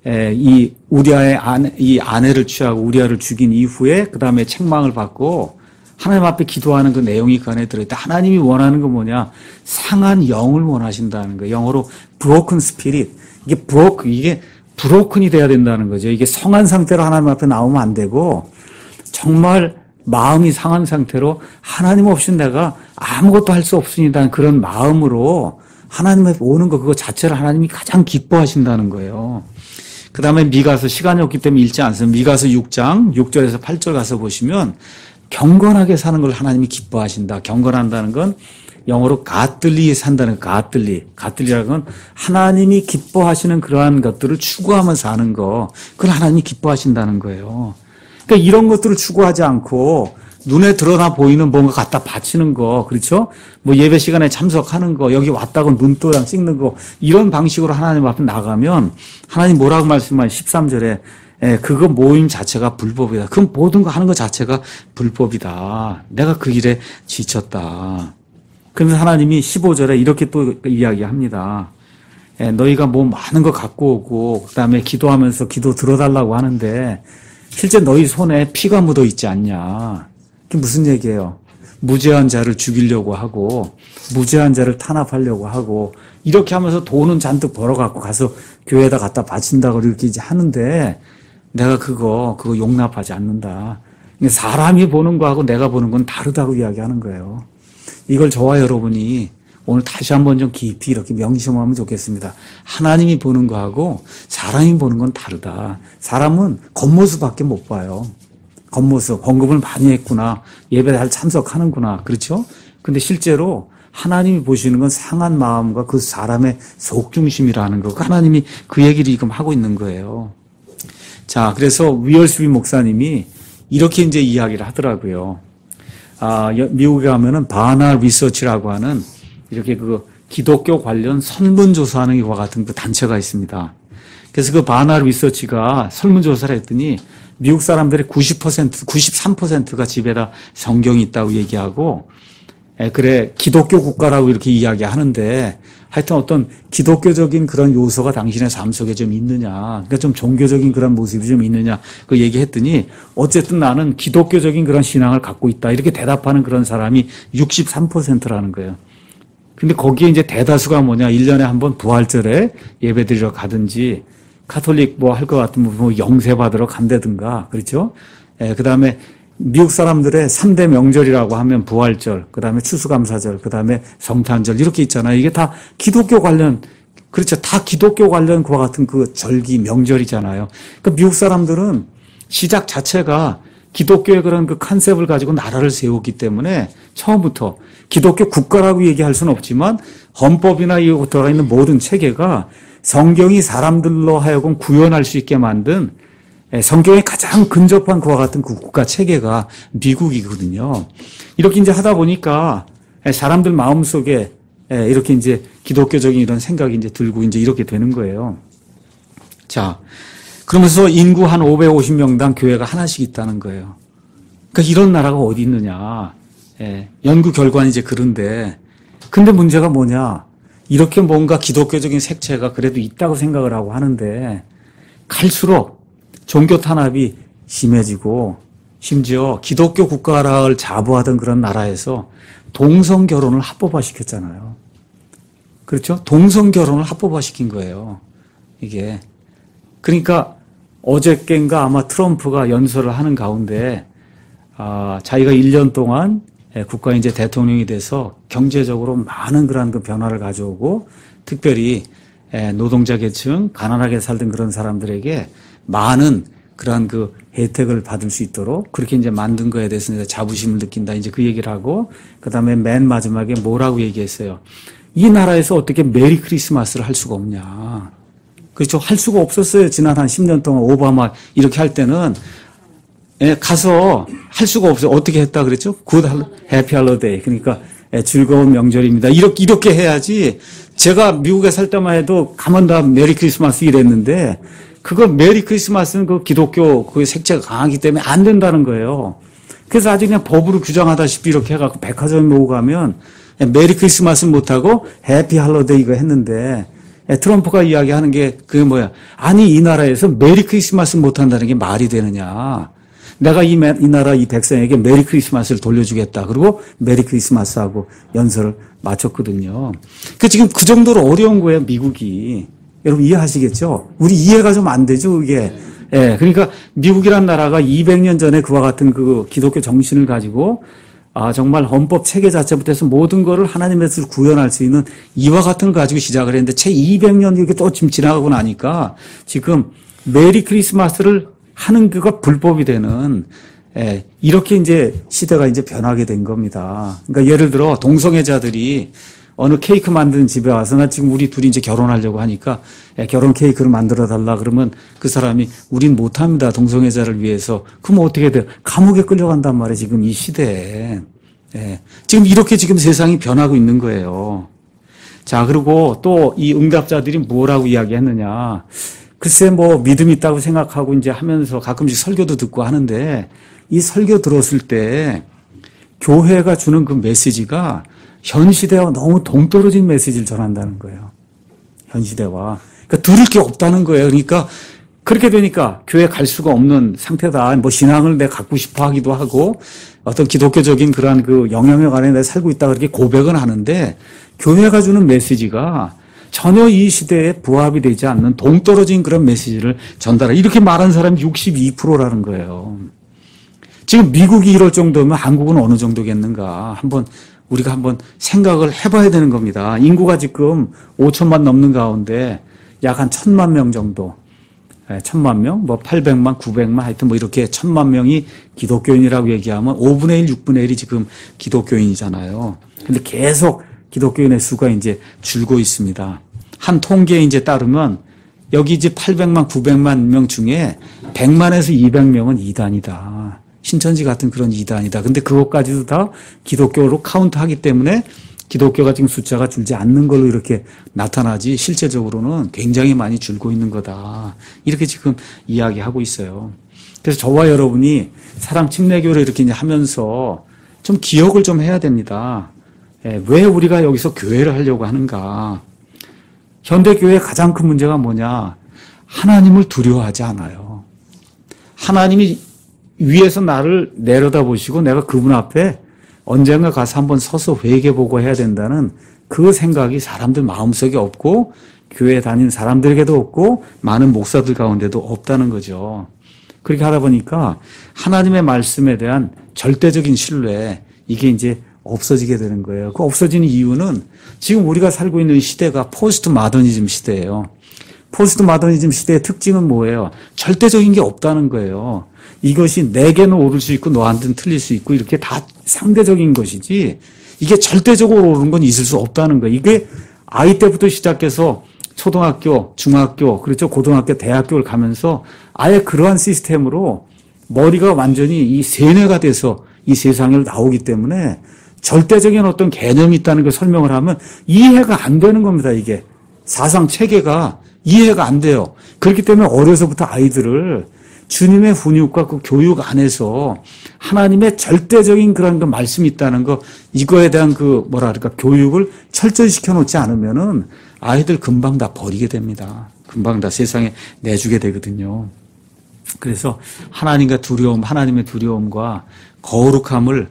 이 우리아의 아내를 취하고 우리아를 죽인 이후에 그 다음에 책망을 받고 하나님 앞에 기도하는 그 내용이 그 안에 들어있다. 하나님이 원하는 건 뭐냐? 상한 영을 원하신다는 거예요. 영어로 broken spirit. 이게 브로큰이 돼야 된다는 거죠. 이게 성한 상태로 하나님 앞에 나오면 안 되고 정말 마음이 상한 상태로 하나님 없이 내가 아무것도 할 수 없습니다. 그런 마음으로 하나님 앞에 오는 거, 그거 자체를 하나님이 가장 기뻐하신다는 거예요. 그 다음에 미가서, 시간이 없기 때문에 읽지 않습니다. 미가서 6장 6절에서 8절 가서 보시면 경건하게 사는 걸 하나님이 기뻐하신다. 경건한다는 건 영어로 godly 산다는 godly라는 건 하나님이 기뻐하시는 그러한 것들을 추구하면서 사는 거, 그걸 하나님이 기뻐하신다는 거예요. 그러니까 이런 것들을 추구하지 않고 눈에 드러나 보이는 뭔가 갖다 바치는 거, 그렇죠? 뭐 예배 시간에 참석하는 거, 여기 왔다고 눈도장 찍는 거, 이런 방식으로 하나님 앞에 나가면 하나님 뭐라고 말씀하시면 13절에 그거 모임 자체가 불법이다. 그 모든 거 하는 것 자체가 불법이다. 내가 그 일에 지쳤다. 그러면서 하나님이 15절에 이렇게 또 이야기합니다. 너희가 뭐 많은 거 갖고 오고 그다음에 기도하면서 기도 들어달라고 하는데 실제 너희 손에 피가 묻어 있지 않냐. 그게 무슨 얘기예요? 무죄한 자를 죽이려고 하고 무죄한 자를 탄압하려고 하고 이렇게 하면서 돈은 잔뜩 벌어갖고 가서 교회에다 갖다 바친다고 이렇게 이제 하는데 내가 그거 용납하지 않는다. 사람이 보는 거하고 내가 보는 건 다르다고 이야기하는 거예요. 이걸 저와 여러분이 오늘 다시 한번 좀 깊이 이렇게 명심하면 좋겠습니다. 하나님이 보는 거하고 사람이 보는 건 다르다. 사람은 겉모습밖에 못 봐요. 겉모습, 헌금을 많이 했구나, 예배 잘 참석하는구나, 그렇죠? 근데 실제로 하나님이 보시는 건 상한 마음과 그 사람의 속중심이라는 거, 하나님이 그 얘기를 지금 하고 있는 거예요. 자, 그래서 위얼스비 목사님이 이렇게 이제 이야기를 하더라고요. 미국에 가면은 바나 리서치라고 하는 이렇게 그 기독교 관련 설문조사하는 이와 같은 그 단체가 있습니다. 그래서 그 바나 리서치가 설문조사를 했더니 미국 사람들의 90%, 93%가 집에다 성경이 있다고 얘기하고, 그래, 기독교 국가라고 이렇게 이야기하는데, 하여튼 어떤 기독교적인 그런 요소가 당신의 삶 속에 좀 있느냐, 그러니까 좀 종교적인 그런 모습이 좀 있느냐, 그 얘기했더니, 어쨌든 나는 기독교적인 그런 신앙을 갖고 있다, 이렇게 대답하는 그런 사람이 63%라는 거예요. 근데 거기에 이제 대다수가 뭐냐, 1년에 한 번 부활절에 예배 드리러 가든지, 카톨릭 뭐 할 것 같으면 뭐 영세 받으러 간다든가, 그렇죠? 그 다음에 미국 사람들의 3대 명절이라고 하면 부활절, 그 다음에 추수감사절, 그 다음에 성탄절, 이렇게 있잖아요. 이게 다 기독교 관련, 그렇죠. 다 기독교 관련 그와 같은 그 절기, 명절이잖아요. 그러니까 미국 사람들은 시작 자체가 기독교의 그런 그 컨셉을 가지고 나라를 세우기 때문에 처음부터 기독교 국가라고 얘기할 수는 없지만 헌법이나 이 들어가 있는 모든 체계가 성경이 사람들로 하여금 구현할 수 있게 만든 성경에 가장 근접한 그와 같은 그 국가 체계가 미국이거든요. 이렇게 이제 하다 보니까 사람들 마음속에 이렇게 이제 기독교적인 이런 생각이 이제 들고 이제 이렇게 되는 거예요. 자, 그러면서 인구 한 550명당 교회가 하나씩 있다는 거예요. 그러니까 이런 나라가 어디 있느냐. 연구 결과는 이제 그런데, 근데 문제가 뭐냐. 이렇게 뭔가 기독교적인 색채가 그래도 있다고 생각을 하고 하는데 갈수록 종교 탄압이 심해지고 심지어 기독교 국가를 자부하던 그런 나라에서 동성 결혼을 합법화시켰잖아요. 그렇죠? 동성 결혼을 합법화시킨 거예요. 이게. 그러니까 어저께인가 아마 트럼프가 연설을 하는 가운데 자기가 1년 동안 국가 이제 대통령이 돼서 경제적으로 많은 그런 그 변화를 가져오고 특별히 노동자 계층, 가난하게 살던 그런 사람들에게 많은 그러한 그 혜택을 받을 수 있도록 그렇게 이제 만든 거에 대해서 이제 자부심을 느낀다. 이제 그 얘기를 하고 그 다음에 맨 마지막에 뭐라고 얘기했어요. 이 나라에서 어떻게 메리 크리스마스를 할 수가 없냐. 그렇죠. 할 수가 없었어요. 지난 한 10년 동안 오바마 이렇게 할 때는 가서 할 수가 없어요. 어떻게 했다 그랬죠? 해피 할로데이. 그러니까 즐거운 명절입니다. 이렇게 해야지. 제가 미국에 살 때만 해도 가만 다 메리 크리스마스 이랬는데 그거 메리 크리스마스는 그 기독교 그 색채가 강하기 때문에 안 된다는 거예요. 그래서 아주 그냥 법으로 규정하다시피 이렇게 해갖고 백화점에 모고 가면 메리 크리스마스는 못하고 해피 할로데이 이거 했는데 트럼프가 이야기하는 게 그게 뭐야. 아니 이 나라에서 메리 크리스마스 못한다는 게 말이 되느냐. 내가 이 나라 이 백성에게 메리 크리스마스를 돌려주겠다. 그리고 메리 크리스마스하고 연설을 마쳤거든요. 그 지금 그 정도로 어려운 거예요, 미국이. 여러분 이해하시겠죠? 우리 이해가 좀 안 되죠, 이게. 그러니까 미국이란 나라가 200년 전에 그와 같은 그 기독교 정신을 가지고 정말 헌법 체계 자체부터 해서 모든 거를 하나님의 뜻을 구현할 수 있는 이와 같은 걸 가지고 시작을 했는데 채 200년 이렇게 또 지금 지나가고 나니까 지금 메리 크리스마스를 하는 그가 불법이 되는 이렇게 이제 시대가 이제 변하게 된 겁니다. 그러니까 예를 들어 동성애자들이 어느 케이크 만드는 집에 와서 나 지금 우리 둘이 이제 결혼하려고 하니까 결혼 케이크를 만들어 달라 그러면 그 사람이 우린 못합니다. 동성애자를 위해서. 그럼 어떻게 돼요? 감옥에 끌려간단 말이에요. 지금 이 시대에. 지금 이렇게 지금 세상이 변하고 있는 거예요. 자, 그리고 또 이 응답자들이 뭐라고 이야기했느냐. 글쎄 뭐 믿음이 있다고 생각하고 이제 하면서 가끔씩 설교도 듣고 하는데 이 설교 들었을 때 교회가 주는 그 메시지가 현 시대와 너무 동떨어진 메시지를 전한다는 거예요. 현 시대와. 그러니까 들을 게 없다는 거예요. 그러니까 그렇게 되니까 교회 갈 수가 없는 상태다. 뭐 신앙을 내가 갖고 싶어 하기도 하고 어떤 기독교적인 그러한 그 영향력 안에 내가 살고 있다 그렇게 고백은 하는데 교회가 주는 메시지가 전혀 이 시대에 부합이 되지 않는 동떨어진 그런 메시지를 전달해. 이렇게 말한 사람이 62%라는 거예요. 지금 미국이 이럴 정도면 한국은 어느 정도겠는가. 우리가 한번 생각을 해봐야 되는 겁니다. 인구가 지금 5천만 넘는 가운데 약 한 1,000만 명 정도. 1,000만 명, 뭐 800만, 900만 하여튼 뭐 이렇게 1,000만 명이 기독교인이라고 얘기하면 5분의 1, 6분의 1이 지금 기독교인이잖아요. 근데 계속 기독교인의 수가 이제 줄고 있습니다. 한 통계에 이제 따르면 여기 이제 800만, 900만 명 중에 100만에서 200명은 이단이다. 신천지 같은 그런 이단이다. 근데 그것까지도 다 기독교로 카운트하기 때문에 기독교가 지금 숫자가 줄지 않는 걸로 이렇게 나타나지 실제적으로는 굉장히 많이 줄고 있는 거다. 이렇게 지금 이야기하고 있어요. 그래서 저와 여러분이 사랑 침례교를 이렇게 이제 하면서 좀 기억을 좀 해야 됩니다. 왜 우리가 여기서 교회를 하려고 하는가? 현대교회의 가장 큰 문제가 뭐냐? 하나님을 두려워하지 않아요. 하나님이 위에서 나를 내려다보시고 내가 그분 앞에 언젠가 가서 한번 서서 회개보고 해야 된다는 그 생각이 사람들 마음속에 없고 교회 다니는 사람들에게도 없고 많은 목사들 가운데도 없다는 거죠. 그렇게 하다 보니까 하나님의 말씀에 대한 절대적인 신뢰, 이게 이제 없어지게 되는 거예요. 그 없어지는 이유는 지금 우리가 살고 있는 시대가 포스트 마더니즘 시대예요. 포스트 마더니즘 시대의 특징은 뭐예요? 절대적인 게 없다는 거예요. 이것이 내게는 오를 수 있고 너한테는 틀릴 수 있고 이렇게 다 상대적인 것이지 이게 절대적으로 오른 건 있을 수 없다는 거예요. 이게 아이 때부터 시작해서 초등학교, 중학교, 그렇죠. 고등학교, 대학교를 가면서 아예 그러한 시스템으로 머리가 완전히 이 세뇌가 돼서 이 세상에 나오기 때문에 절대적인 어떤 개념이 있다는 걸 설명을 하면 이해가 안 되는 겁니다, 이게. 사상 체계가 이해가 안 돼요. 그렇기 때문에 어려서부터 아이들을 주님의 훈육과 그 교육 안에서 하나님의 절대적인 그런 그 말씀이 있다는 거, 이거에 대한 그 뭐랄까 교육을 철저히 시켜놓지 않으면은 아이들 금방 다 버리게 됩니다. 금방 다 세상에 내주게 되거든요. 그래서 하나님과 두려움, 하나님의 두려움과 거룩함을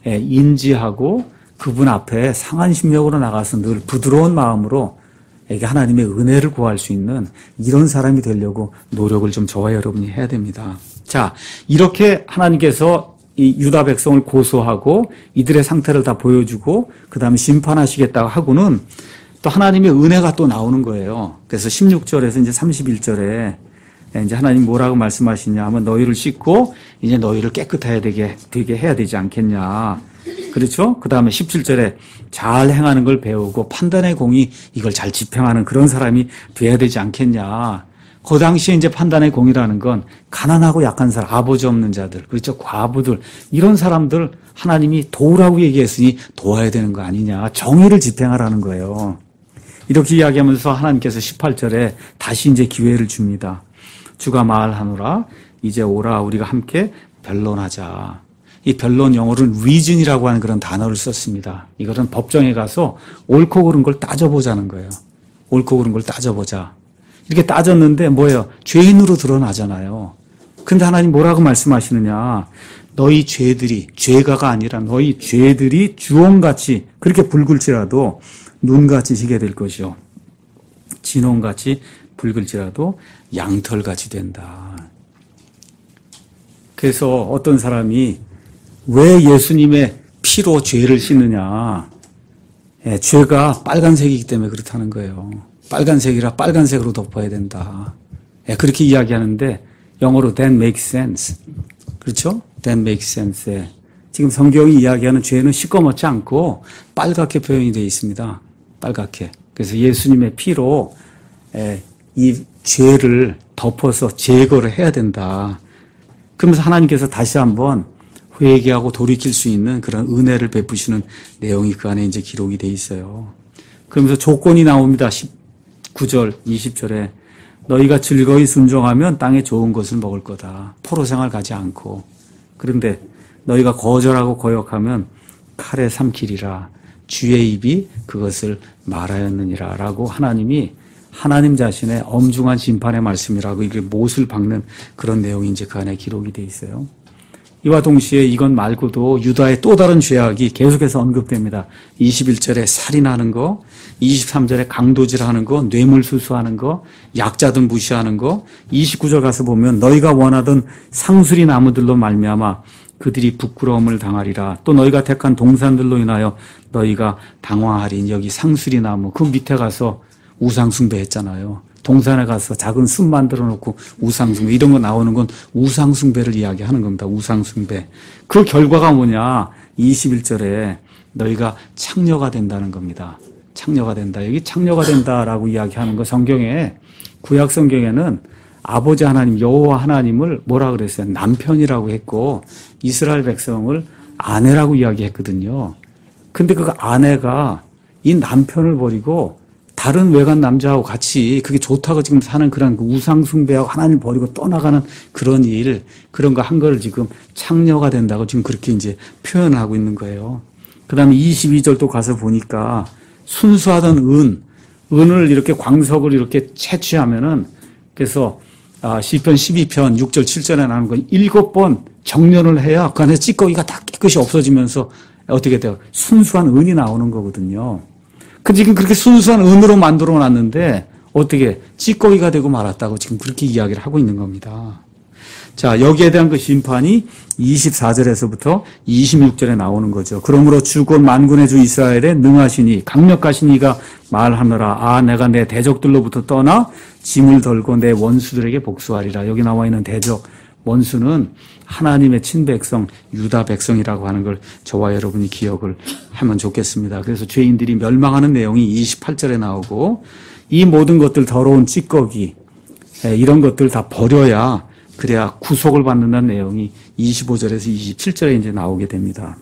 인지하고 그분 앞에 상한 심령으로 나가서 늘 부드러운 마음으로 하나님의 은혜를 구할 수 있는 이런 사람이 되려고 노력을 좀 저와 여러분이 해야 됩니다. 자, 이렇게 하나님께서 이 유다 백성을 고소하고 이들의 상태를 다 보여주고 그 다음에 심판하시겠다고 하고는 또 하나님의 은혜가 또 나오는 거예요. 그래서 16절에서 이제 31절에 이제 하나님 뭐라고 말씀하시냐 하면 너희를 씻고 이제 너희를 깨끗하게 되게 해야 되지 않겠냐. 그렇죠? 그 다음에 17절에 잘 행하는 걸 배우고 판단의 공이 이걸 잘 집행하는 그런 사람이 돼야 되지 않겠냐. 그 당시에 이제 판단의 공이라는 건 가난하고 약한 사람, 아버지 없는 자들, 그렇죠? 과부들, 이런 사람들 하나님이 도우라고 얘기했으니 도와야 되는 거 아니냐. 정의를 집행하라는 거예요. 이렇게 이야기하면서 하나님께서 18절에 다시 이제 기회를 줍니다. 주가 말하노라 이제 오라 우리가 함께 변론하자. 이 변론 영어로는 reason이라고 하는 그런 단어를 썼습니다. 이것은 법정에 가서 옳고 그른 걸 따져보자는 거예요. 옳고 그른 걸 따져보자. 이렇게 따졌는데 뭐예요? 죄인으로 드러나잖아요. 근데 하나님 뭐라고 말씀하시느냐. 너희 죄들이, 죄가가 아니라 너희 죄들이 주홍같이 그렇게 붉을지라도 눈같이 희게 될 것이요. 진홍같이 붉을지라도 양털같이 된다. 그래서 어떤 사람이 왜 예수님의 피로 죄를 씻느냐. 죄가 빨간색이기 때문에 그렇다는 거예요. 빨간색이라 빨간색으로 덮어야 된다. 그렇게 이야기하는데 영어로 that makes sense. 그렇죠? that makes sense. 지금 성경이 이야기하는 죄는 시꺼멓지 않고 빨갛게 표현이 되어 있습니다. 빨갛게. 그래서 예수님의 피로 이 죄를 덮어서 제거를 해야 된다. 그러면서 하나님께서 다시 한번 회개하고 돌이킬 수 있는 그런 은혜를 베푸시는 내용이 그 안에 이제 기록이 돼 있어요. 그러면서 조건이 나옵니다. 19절, 20절에 너희가 즐거이 순종하면 땅에 좋은 것을 먹을 거다. 포로 생활 가지 않고. 그런데 너희가 거절하고 거역하면 칼에 삼키리라. 주의 입이 그것을 말하였느니라. 라고 하나님이 하나님 자신의 엄중한 심판의 말씀이라고 이게 못을 박는 그런 내용이 이제 그 안에 기록이 돼 있어요. 이와 동시에 이건 말고도 유다의 또 다른 죄악이 계속해서 언급됩니다. 21절에 살인하는 거, 23절에 강도질하는 거, 뇌물수수하는 거, 약자들 무시하는 거, 29절 가서 보면 너희가 원하던 상수리 나무들로 말미암아 그들이 부끄러움을 당하리라. 또 너희가 택한 동산들로 인하여 너희가 당황하리니. 여기 상수리 나무 그 밑에 가서 우상숭배 했잖아요. 동산에 가서 작은 숲 만들어 놓고 우상숭배, 이런 거 나오는 건 우상숭배를 이야기하는 겁니다. 우상숭배. 그 결과가 뭐냐? 21절에 너희가 창녀가 된다는 겁니다. 창녀가 된다. 여기 창녀가 된다라고 이야기하는 거 성경에, 구약 성경에는 아버지 하나님 여호와 하나님을 뭐라 그랬어요? 남편이라고 했고 이스라엘 백성을 아내라고 이야기했거든요. 근데 그 아내가 이 남편을 버리고 다른 외간 남자하고 같이 그게 좋다고 지금 사는 그런 그 우상 숭배하고 하나님 버리고 떠나가는 그런 일, 그런 거 한 거를 지금 창녀가 된다고 지금 그렇게 이제 표현하고 있는 거예요. 그 다음에 22절도 가서 보니까 순수하던 은을 이렇게 광석을 이렇게 채취하면은 그래서 시편 12편 6절 7절에 나오는 거 7번 정련을 해야 그 안에 찌꺼기가 다 깨끗이 없어지면서 어떻게 돼요? 순수한 은이 나오는 거거든요. 그 지금 그렇게 순수한 은으로 만들어 놨는데 어떻게 찌꺼기가 되고 말았다고 지금 그렇게 이야기를 하고 있는 겁니다. 자, 여기에 대한 그 심판이 24절에서부터 26절에 나오는 거죠. 그러므로 주 곧 만군의 주 이스라엘의 능하시니 강력하신 이가 말하노라. 내가 내 대적들로부터 떠나 짐을 덜고 내 원수들에게 복수하리라. 여기 나와 있는 대적 원수는 하나님의 친백성 유다 백성이라고 하는 걸 저와 여러분이 기억을 하면 좋겠습니다. 그래서 죄인들이 멸망하는 내용이 28절에 나오고 이 모든 것들 더러운 찌꺼기 이런 것들 다 버려야 그래야 구속을 받는다는 내용이 25절에서 27절에 이제 나오게 됩니다.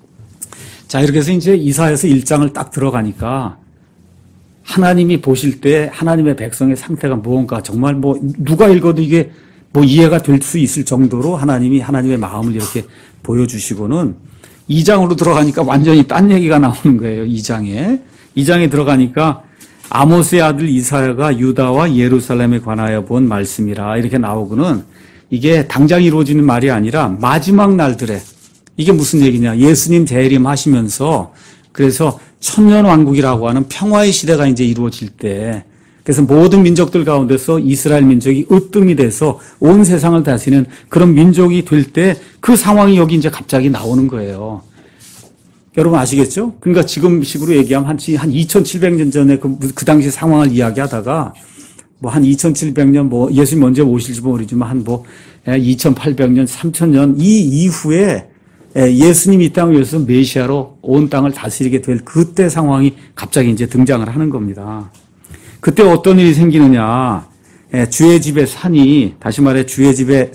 자, 이렇게 해서 이제 이사야서 1장을 딱 들어가니까 하나님이 보실 때 하나님의 백성의 상태가 무언가 정말 뭐 누가 읽어도 이게 뭐 이해가 될 수 있을 정도로 하나님이 하나님의 마음을 이렇게 보여주시고는 2장으로 들어가니까 완전히 딴 얘기가 나오는 거예요. 2장에 들어가니까 아모스의 아들 이사야가 유다와 예루살렘에 관하여 본 말씀이라 이렇게 나오고는 이게 당장 이루어지는 말이 아니라 마지막 날들에 이게 무슨 얘기냐. 예수님 재림하시면서 그래서 천년왕국이라고 하는 평화의 시대가 이제 이루어질 때 그래서 모든 민족들 가운데서 이스라엘 민족이 으뜸이 돼서 온 세상을 다스리는 그런 민족이 될 때 그 상황이 여기 이제 갑자기 나오는 거예요. 여러분 아시겠죠? 그러니까 지금 식으로 얘기하면 한 2700년 전에 그 당시 상황을 이야기하다가 뭐 한 2700년 뭐 예수님 언제 오실지 모르지만 한 뭐 2800년, 3000년 이 이후에 예수님이 이 땅을 위해서 메시아로 온 땅을 다스리게 될 그때 상황이 갑자기 이제 등장을 하는 겁니다. 그때 어떤 일이 생기느냐. 주의 집의 산이 다시 말해 주의 집의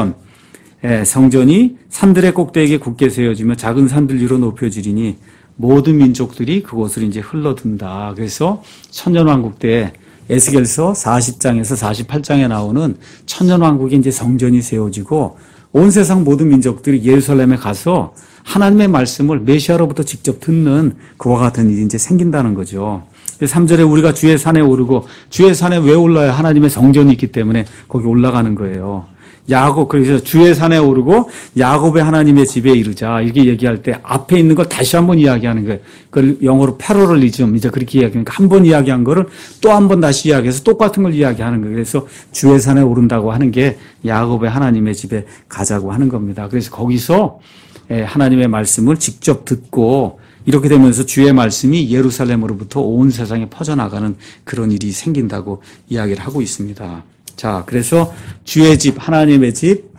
성전이 산들의 꼭대기에 굳게 세워지며 작은 산들 위로 높여지리니 모든 민족들이 그곳을 이제 흘러든다. 그래서 천년왕국 때 에스겔서 40장에서 48장에 나오는 천년왕국의 이제 성전이 세워지고 온 세상 모든 민족들이 예루살렘에 가서 하나님의 말씀을 메시아로부터 직접 듣는 그와 같은 일이 이제 생긴다는 거죠. 3절에 우리가 주의 산에 오르고 주의 산에 왜 올라야 하나님의 성전이 있기 때문에 거기 올라가는 거예요. 그래서 주의 산에 오르고 야곱의 하나님의 집에 이르자 이렇게 얘기할 때 앞에 있는 걸 다시 한번 이야기하는 거예요. 그걸 영어로 패러럴리즘 이제 그렇게 이야기하니까 한 번 이야기한 거를 또 한 번 다시 이야기해서 똑같은 걸 이야기하는 거예요. 그래서 주의 산에 오른다고 하는 게 야곱의 하나님의 집에 가자고 하는 겁니다. 그래서 거기서 하나님의 말씀을 직접 듣고 이렇게 되면서 주의 말씀이 예루살렘으로부터 온 세상에 퍼져나가는 그런 일이 생긴다고 이야기를 하고 있습니다. 자, 그래서 주의 집, 하나님의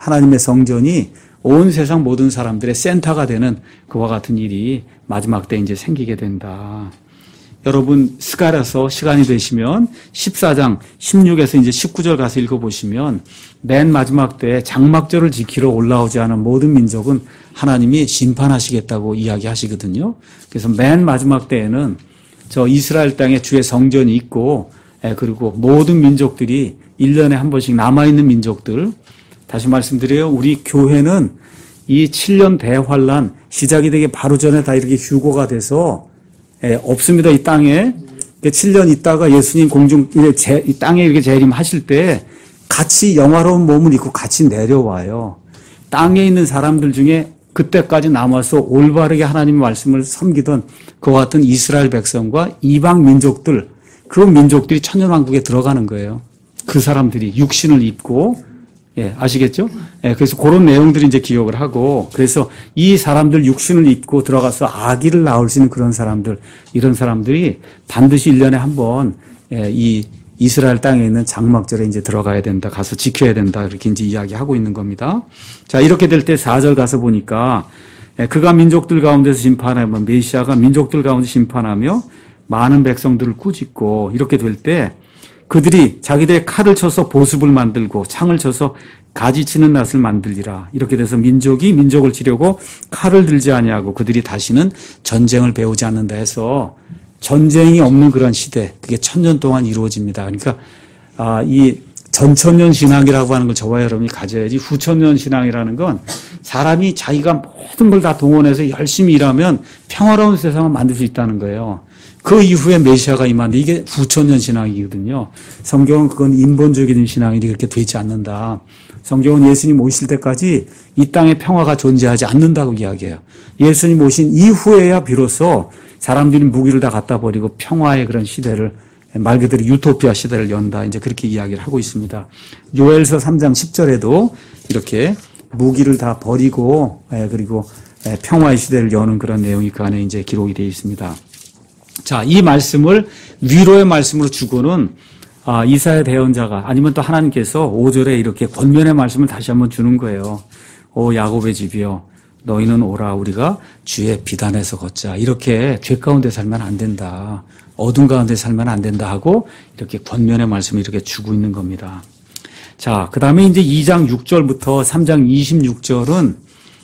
성전이 온 세상 모든 사람들의 센터가 되는 그와 같은 일이 마지막 때 이제 생기게 된다. 여러분, 스가랴서 시간이 되시면 14장 16에서 이제 19절 가서 읽어보시면 맨 마지막 때 장막절을 지키러 올라오지 않은 모든 민족은 하나님이 심판하시겠다고 이야기하시거든요. 그래서 맨 마지막 때에는 저 이스라엘 땅에 주의 성전이 있고 그리고 모든 민족들이 1년에 한 번씩 남아있는 민족들 다시 말씀드려요. 우리 교회는 이 7년 대환란 시작이 되기 바로 전에 다 이렇게 휴고가 돼서 없습니다. 이 땅에 7년 있다가 예수님 이 땅에 이렇게 재림하실 때 같이 영화로운 몸을 입고 같이 내려와요. 땅에 있는 사람들 중에 그때까지 남아서 올바르게 하나님의 말씀을 섬기던 그와 같은 이스라엘 백성과 이방 민족들 그 민족들이 천년왕국에 들어가는 거예요. 그 사람들이 육신을 입고 아시겠죠? 그래서 그런 내용들이 이제 기억을 하고 그래서 이 사람들 육신을 입고 들어가서 아기를 낳을 수 있는 그런 사람들 이런 사람들이 반드시 1년에 한 번 이 이스라엘 땅에 있는 장막절에 이제 들어가야 된다. 가서 지켜야 된다. 이렇게 이제 이야기하고 있는 겁니다. 자, 이렇게 될 때 4절 가서 보니까 그가 민족들 가운데서 심판하며 메시아가 민족들 가운데 심판하며 많은 백성들을 꾸짖고 이렇게 될 때 그들이 자기들의 칼을 쳐서 보습을 만들고 창을 쳐서 가지치는 낫을 만들리라. 이렇게 돼서 민족이 민족을 치려고 칼을 들지 아니하고 그들이 다시는 전쟁을 배우지 않는다 해서 전쟁이 없는 그런 시대, 그게 1000년 동안 이루어집니다. 그러니까 이 전천년 신앙이라고 하는 걸 저와 여러분이 가져야지, 후천년 신앙이라는 건 사람이 자기가 모든 걸 다 동원해서 열심히 일하면 평화로운 세상을 만들 수 있다는 거예요. 그 이후에 메시아가 임하는데 이게 후천년 신앙이거든요. 성경은 그건 인본적인 신앙이 그렇게 되지 않는다. 성경은 예수님 오실 때까지 이 땅에 평화가 존재하지 않는다고 이야기해요. 예수님 오신 이후에야 비로소 사람들이 무기를 다 갖다 버리고 평화의 그런 시대를, 말 그대로 유토피아 시대를 연다. 이제 그렇게 이야기를 하고 있습니다. 요엘서 3장 10절에도 이렇게 무기를 다 버리고, 그리고 평화의 시대를 여는 그런 내용이 그 안에 이제 기록이 되어 있습니다. 자, 이 말씀을 위로의 말씀으로 주고는 이사야 대언자가, 아니면 또 하나님께서 5절에 이렇게 권면의 말씀을 다시 한번 주는 거예요. 오 야곱의 집이여, 너희는 오라, 우리가 주의 비단에서 걷자. 이렇게 죄 가운데 살면 안 된다, 어둠 가운데 살면 안 된다 하고 이렇게 권면의 말씀을 이렇게 주고 있는 겁니다. 자, 그 다음에 이제 2장 6절부터 3장 26절은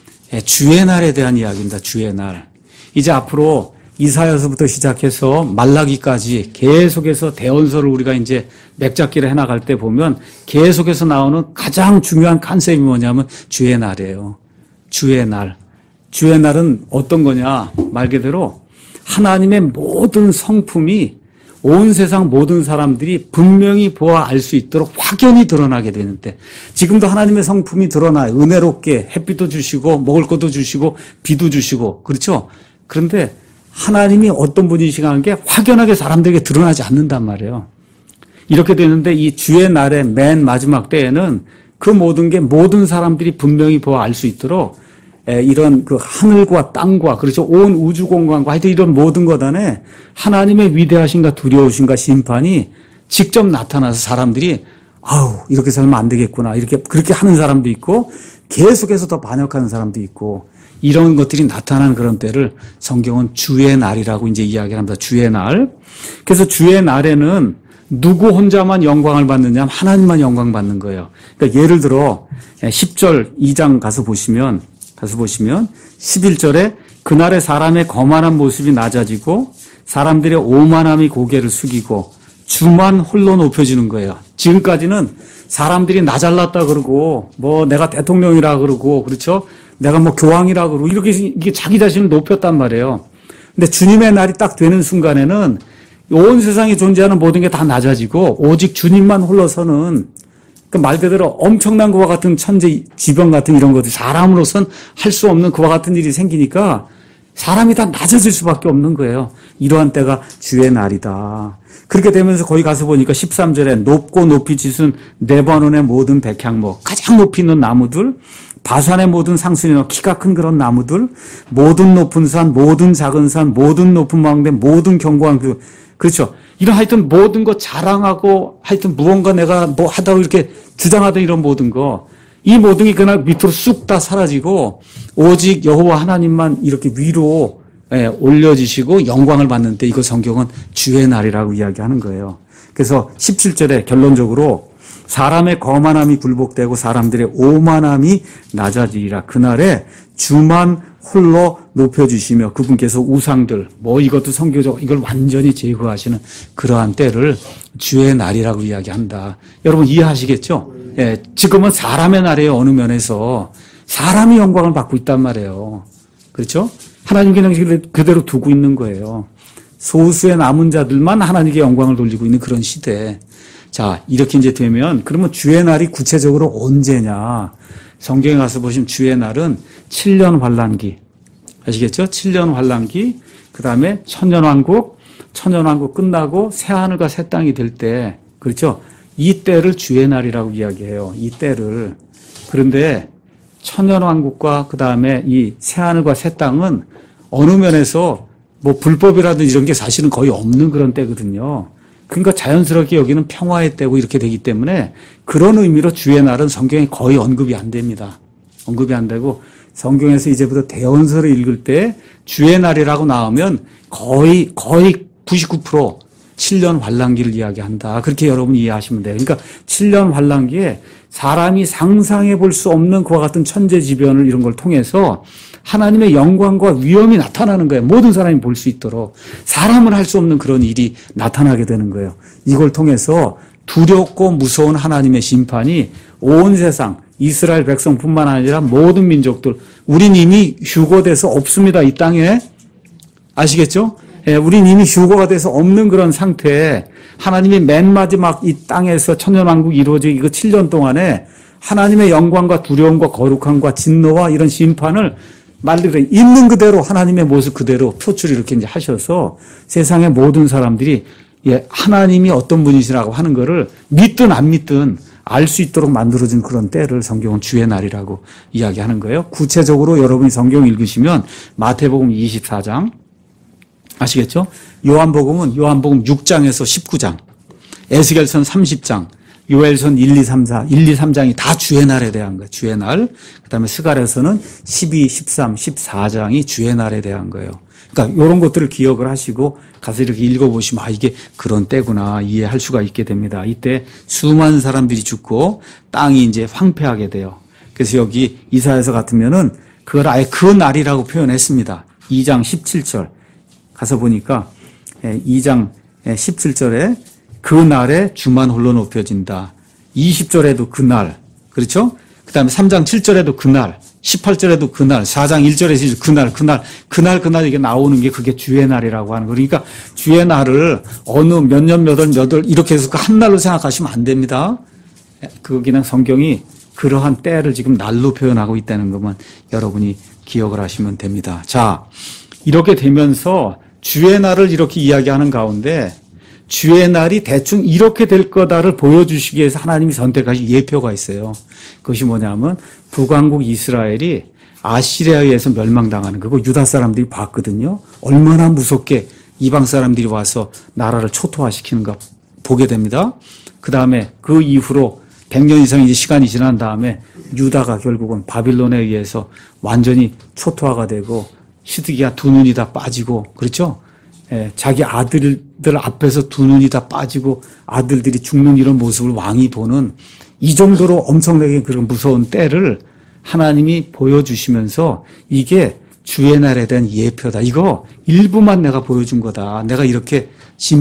주의 날에 대한 이야기입니다. 주의 날. 이제 앞으로 이사야서부터 시작해서 말라기까지 계속해서 대언서를 우리가 이제 맥잡기를 해나갈 때 보면 계속해서 나오는 가장 중요한 컨셉이 뭐냐면 주의 날이에요. 주의 날. 주의 날은 어떤 거냐? 말 그대로 하나님의 모든 성품이 온 세상 모든 사람들이 분명히 보아 알 수 있도록 확연히 드러나게 되는 때, 지금도 하나님의 성품이 드러나요. 은혜롭게 햇빛도 주시고 먹을 것도 주시고 비도 주시고, 그렇죠? 그런데 하나님이 어떤 분이신가 하는 게 확연하게 사람들에게 드러나지 않는단 말이에요. 이렇게 되는데 이 주의 날의 맨 마지막 때에는 그 모든 게 모든 사람들이 분명히 보아 알 수 있도록 이런 그 하늘과 땅과, 그렇죠, 온 우주 공간과 하여튼 이런 모든 것 안에 하나님의 위대하신가 두려우신가 심판이 직접 나타나서 사람들이 아우 이렇게 살면 안 되겠구나, 이렇게 그렇게 하는 사람도 있고 계속해서 더 반역하는 사람도 있고, 이런 것들이 나타나는 그런 때를 성경은 주의 날이라고 이제 이야기합니다. 주의 날. 그래서 주의 날에는 누구 혼자만 영광을 받느냐 하면 하나님만 영광 받는 거예요. 그러니까 예를 들어 10절 2장 가서 보시면 11절에 그날에 사람의 거만한 모습이 낮아지고 사람들의 오만함이 고개를 숙이고 주만 홀로 높여지는 거예요. 지금까지는 사람들이 나 잘났다 그러고 뭐 내가 대통령이라 그러고, 그렇죠, 내가 뭐 교황이라 그러고 이게 자기 자신을 높였단 말이에요. 근데 주님의 날이 딱 되는 순간에는 온 세상에 존재하는 모든 게 다 낮아지고 오직 주님만 홀로 서는, 그 말 그대로 엄청난 그와 같은 천재 지병 같은 이런 것들, 사람으로선 할 수 없는 그와 같은 일이 생기니까 사람이 다 낮아질 수밖에 없는 거예요. 이러한 때가 주의 날이다. 그렇게 되면서 거기 가서 보니까 13절에 높고 높이 짖은 레바논의 모든 백향목, 가장 높이 있는 나무들, 바산의 모든 상순이나 키가 큰 그런 나무들, 모든 높은 산, 모든 작은 산, 모든 높은 망대, 모든 견고한 그렇죠, 이런 하여튼 모든 거 자랑하고 하여튼 무언가 내가 뭐 하다고 이렇게 주장하던 이런 모든 거, 이 모든 게 그날 밑으로 쑥 다 사라지고 오직 여호와 하나님만 이렇게 위로 올려지시고 영광을 받는 때, 이거 성경은 주의 날이라고 이야기하는 거예요. 그래서 17절에 결론적으로 사람의 거만함이 굴복되고 사람들의 오만함이 낮아지리라. 그날에 주만 홀로 높여주시며 그분께서 우상들 뭐 이것도 성교적 이걸 완전히 제거하시는 그러한 때를 주의 날이라고 이야기한다. 여러분 이해하시겠죠? 예, 지금은 사람의 날이에요. 어느 면에서 사람이 영광을 받고 있단 말이에요. 그렇죠? 하나님 그냥 그대로 두고 있는 거예요. 소수의 남은 자들만 하나님께 영광을 돌리고 있는 그런 시대. 자, 이렇게 이제 되면 그러면 주의 날이 구체적으로 언제냐? 성경에 가서 보시면 주의 날은 7년 환란기. 아시겠죠? 7년 환란기. 그다음에 천년왕국 끝나고 새 하늘과 새 땅이 될 때, 그렇죠? 이 때를 주의 날이라고 이야기해요. 이 때를. 그런데 천년왕국과 그다음에 이 새 하늘과 새 땅은 어느 면에서 뭐 불법이라든지 이런 게 사실은 거의 없는 그런 때거든요. 그러니까 자연스럽게 여기는 평화의 때고 이렇게 되기 때문에 그런 의미로 주의 날은 성경에 거의 언급이 안 됩니다. 언급이 안 되고 성경에서 이제부터 대언서를 읽을 때 주의 날이라고 나오면 거의 99% 7년 환란기를 이야기한다. 그렇게 여러분 이해하시면 돼요. 그러니까 7년 환란기에 사람이 상상해 볼 수 없는 그와 같은 천재지변을 이런 걸 통해서 하나님의 영광과 위엄이 나타나는 거예요. 모든 사람이 볼 수 있도록. 사람은 할 수 없는 그런 일이 나타나게 되는 거예요. 이걸 통해서 두렵고 무서운 하나님의 심판이 온 세상, 이스라엘 백성뿐만 아니라 모든 민족들, 우린 이미 휴거돼서 없습니다. 이 땅에. 아시겠죠? 예, 우린 이미 휴거가 돼서 없는 그런 상태에 하나님이 맨 마지막 이 땅에서 천년왕국이 이루어지고 이거 7년 동안에 하나님의 영광과 두려움과 거룩함과 진노와 이런 심판을 말대로 있는 그대로 하나님의 모습 그대로 표출을 이렇게 이제 하셔서 세상의 모든 사람들이 예, 하나님이 어떤 분이시라고 하는 거를 믿든 안 믿든 알 수 있도록 만들어진 그런 때를 성경은 주의 날이라고 이야기하는 거예요. 구체적으로 여러분이 성경 읽으시면 마태복음 24장 아시겠죠? 요한복음 6장에서 19장, 에스겔선 30장, 요엘선 1, 2, 3, 4, 1, 2, 3장이 다 주의 날에 대한 거예요. 주의 날. 그 다음에 스가랴서는 12, 13, 14장이 주의 날에 대한 거예요. 그러니까 이런 것들을 기억을 하시고 가서 이렇게 읽어보시면 아 이게 그런 때구나 이해할 수가 있게 됩니다. 이때 수많은 사람들이 죽고 땅이 이제 황폐하게 돼요. 그래서 여기 이사야서 같으면은 그걸 아예 그 날이라고 표현했습니다. 2장 17절 가서 보니까 2장 17절에 그 날에 주만 홀로 높여진다. 20절에도 그 날, 그렇죠? 그 다음에 3장 7절에도 그 날, 18절에도 그 날, 4장 1절에 그 날 이게 나오는 게 그게 주의 날이라고 하는 거. 그러니까 주의 날을 어느 몇 년, 몇 월 이렇게 해서 그 한 날로 생각하시면 안 됩니다. 그냥 성경이 그러한 때를 지금 날로 표현하고 있다는 것만 여러분이 기억을 하시면 됩니다. 자, 이렇게 되면서 주의 날을 이렇게 이야기하는 가운데 주의 날이 대충 이렇게 될 거다를 보여주시기 위해서 하나님이 선택하신 예표가 있어요. 그것이 뭐냐면 북왕국 이스라엘이 아시리아에 의해서 멸망당하는 거고 유다 사람들이 봤거든요. 얼마나 무섭게 이방 사람들이 와서 나라를 초토화시키는가 보게 됩니다. 그 다음에 그 이후로 100년 이상 이제 시간이 지난 다음에 유다가 결국은 바빌론에 의해서 완전히 초토화가 되고 시드기야 두 눈이 다 빠지고 그렇죠? 예, 자기 아들들 앞에서 두 눈이 다 빠지고 아들들이 죽는 이런 모습을 왕이 보는 이 정도로 엄청나게 그런 무서운 때를 하나님이 보여주시면서 이게 주의 날에 대한 예표다. 이거 일부만 내가 보여준 거다. 내가 이렇게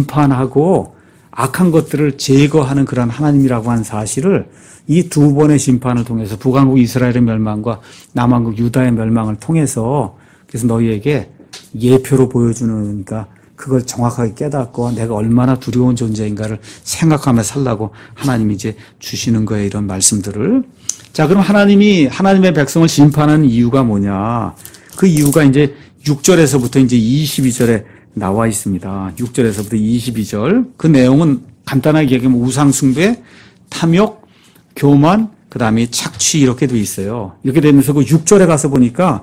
심판하고 악한 것들을 제거하는 그런 하나님이라고 하는 사실을 이 두 번의 심판을 통해서 북왕국 이스라엘의 멸망과 남왕국 유다의 멸망을 통해서 그래서 너희에게 예표로 보여주는 그러니까 그걸 정확하게 깨닫고 내가 얼마나 두려운 존재인가를 생각하며 살라고 하나님이 이제 주시는 거예요. 이런 말씀들을. 자, 그럼 하나님이 하나님의 백성을 심판하는 이유가 뭐냐? 그 이유가 이제 6절에서부터 이제 22절에 나와 있습니다. 6절에서부터 22절. 그 내용은 간단하게 얘기하면 우상숭배, 탐욕, 교만, 그 다음에 착취 이렇게 돼 있어요. 이렇게 되면서 그 6절에 가서 보니까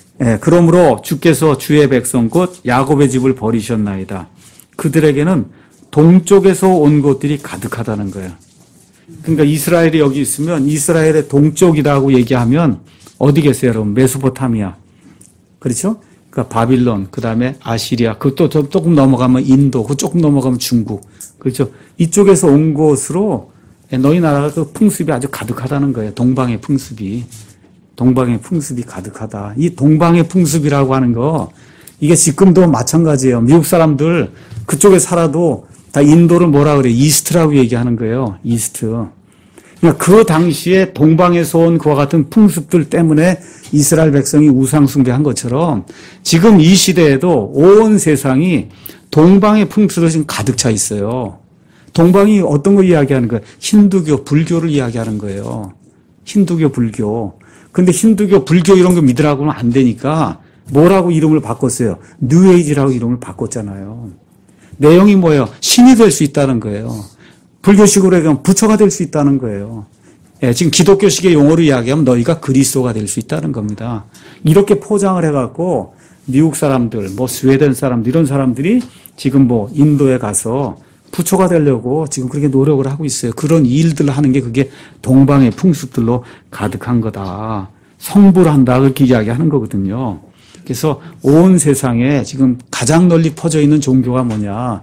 그러므로 주께서 주의 백성 곧 야곱의 집을 버리셨나이다. 그들에게는 동쪽에서 온 것들이 가득하다는 거예요. 그러니까 이스라엘이 여기 있으면 이스라엘의 동쪽이라고 얘기하면 어디 계세요, 여러분? 메소포타미아. 그렇죠? 그러니까 바빌론, 그 다음에 아시리아, 그 또 조금 넘어가면 인도, 그 조금 넘어가면 중국. 그렇죠? 이쪽에서 온 곳으로 너희 나라가 그 풍습이 아주 가득하다는 거예요. 동방의 풍습이. 동방의 풍습이 가득하다. 이 동방의 풍습이라고 하는 거, 이게 지금도 마찬가지예요. 미국 사람들 그쪽에 살아도 다 인도를 뭐라 그래요? 이스트라고 얘기하는 거예요. 이스트. 그러니까 그 당시에 동방에서 온 그와 같은 풍습들 때문에 이스라엘 백성이 우상숭배한 것처럼 지금 이 시대에도 온 세상이 동방의 풍습으로 지금 가득 차 있어요. 동방이 어떤 거 이야기하는 거예요? 힌두교, 불교를 이야기하는 거예요. 힌두교, 불교. 근데 힌두교, 불교 이런 거 믿으라고는 안 되니까 뭐라고 이름을 바꿨어요? 뉴에이지라고 이름을 바꿨잖아요. 내용이 뭐예요? 신이 될 수 있다는 거예요. 불교식으로 얘기하면 부처가 될 수 있다는 거예요. 예, 지금 기독교식의 용어로 이야기하면 너희가 그리스도가 될 수 있다는 겁니다. 이렇게 포장을 해갖고 미국 사람들, 뭐 스웨덴 사람들 이런 사람들이 지금 뭐 인도에 가서 부처가 되려고 지금 그렇게 노력을 하고 있어요. 그런 일들을 하는 게 그게 동방의 풍습들로 가득한 거다. 성불을 한다. 그렇게 이야기하는 거거든요. 그래서 온 세상에 지금 가장 널리 퍼져 있는 종교가 뭐냐.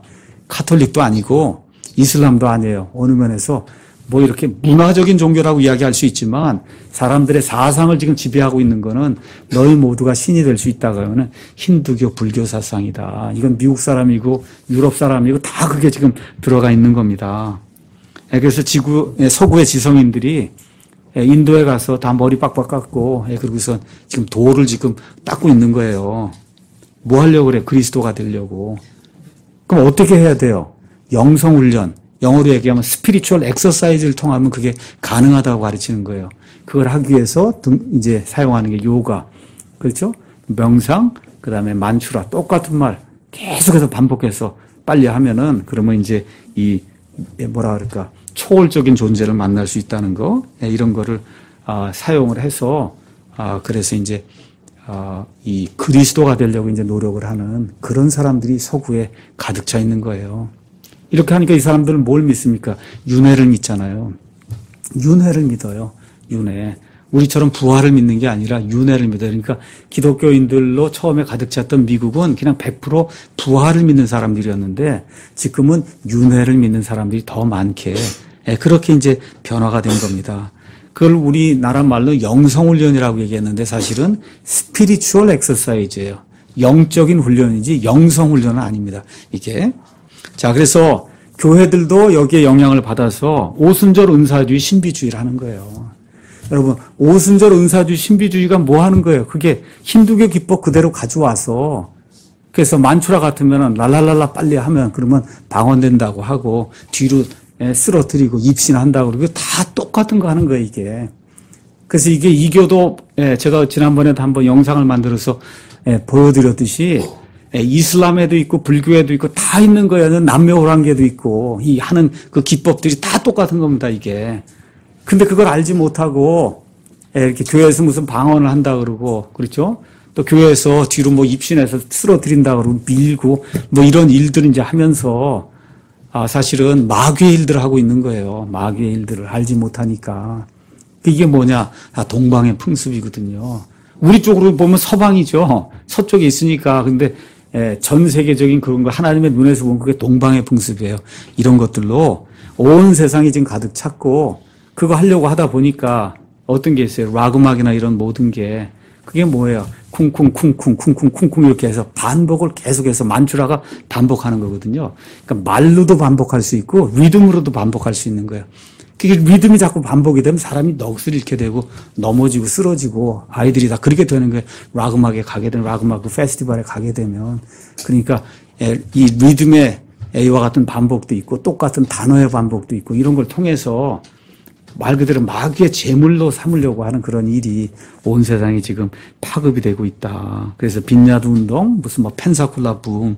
카톨릭도 아니고 이슬람도 아니에요. 어느 면에서 뭐 이렇게 문화적인 종교라고 이야기할 수 있지만 사람들의 사상을 지금 지배하고 있는 거는 너희 모두가 신이 될 수 있다 그러면은 힌두교, 불교 사상이다. 이건 미국 사람이고 유럽 사람이고 다 그게 지금 들어가 있는 겁니다. 그래서 서구의 지성인들이 인도에 가서 다 머리 빡빡 깎고 그러고서 지금 돌을 지금 닦고 있는 거예요. 뭐 하려고 그래? 그리스도가 되려고. 그럼 어떻게 해야 돼요? 영성훈련. 영어로 얘기하면 스피리추얼 엑서사이즈를 통하면 그게 가능하다고 가르치는 거예요. 그걸 하기 위해서 이제 사용하는 게 요가. 그렇죠? 명상, 그 다음에 만추라. 똑같은 말 계속해서 반복해서 빨리 하면은 그러면 이제 이 뭐라 그럴까. 초월적인 존재를 만날 수 있다는 거. 이런 거를 사용을 해서 그래서 이제 이 그리스도가 되려고 이제 노력을 하는 그런 사람들이 서구에 가득 차 있는 거예요. 이렇게 하니까 이 사람들은 뭘 믿습니까? 윤회를 믿잖아요. 윤회를 믿어요. 윤회. 우리처럼 부활을 믿는 게 아니라 윤회를 믿어요. 그러니까 기독교인들로 처음에 가득 찼던 미국은 그냥 100% 부활을 믿는 사람들이었는데 지금은 윤회를 믿는 사람들이 더 많게 그렇게 이제 변화가 된 겁니다. 그걸 우리나라 말로 영성훈련이라고 얘기했는데 사실은 스피리추얼 엑서사이즈예요. 영적인 훈련이지 영성훈련은 아닙니다. 이게. 자, 그래서 교회들도 여기에 영향을 받아서 오순절 은사주의 신비주의를 하는 거예요. 여러분, 오순절 은사주의 신비주의가 뭐 하는 거예요? 그게 힌두교 기법 그대로 가져와서 그래서 만추라 같으면 랄랄랄라 빨리 하면 그러면 방언된다고 하고 뒤로 쓰러뜨리고 입신한다고 그러고 다 똑같은 거 하는 거예요, 이게. 그래서 이게 이교도 제가 지난번에도 한번 영상을 만들어서 보여드렸듯이 이슬람에도 있고 불교에도 있고 다 있는 거예요. 남묘호랑계도 있고 이 하는 그 기법들이 다 똑같은 겁니다, 이게. 근데 그걸 알지 못하고 이렇게 교회에서 무슨 방언을 한다 그러고 그렇죠? 또 교회에서 뒤로 뭐 입신해서 쓰러뜨린다 그러고 밀고 뭐 이런 일들을 이제 하면서 사실은 마귀의 일들을 하고 있는 거예요. 마귀의 일들을 알지 못하니까. 이게 뭐냐? 동방의 풍습이거든요. 우리 쪽으로 보면 서방이죠. 서쪽에 있으니까. 근데 전 세계적인 그런 거 하나님의 눈에서 보면 그게 동방의 풍습이에요. 이런 것들로 온 세상이 지금 가득 찼고 그거 하려고 하다 보니까 어떤 게 있어요? 락 음악이나 이런 모든 게 그게 뭐예요? 쿵쿵쿵쿵쿵쿵쿵쿵 이렇게 해서 반복을 계속해서 만추라가 반복하는 거거든요. 그러니까 말로도 반복할 수 있고 리듬으로도 반복할 수 있는 거예요. 그게 리듬이 자꾸 반복이 되면 사람이 넋을 잃게 되고 넘어지고 쓰러지고 아이들이 다 그렇게 되는 거예요. 락 음악에 가게 되면 락 음악 페스티벌에 가게 되면 그러니까 이 리듬의 A와 같은 반복도 있고 똑같은 단어의 반복도 있고 이런 걸 통해서 말 그대로 마귀의 제물로 삼으려고 하는 그런 일이 온 세상에 지금 파급이 되고 있다. 그래서 빈야드 운동, 무슨 뭐 펜사콜라 붕,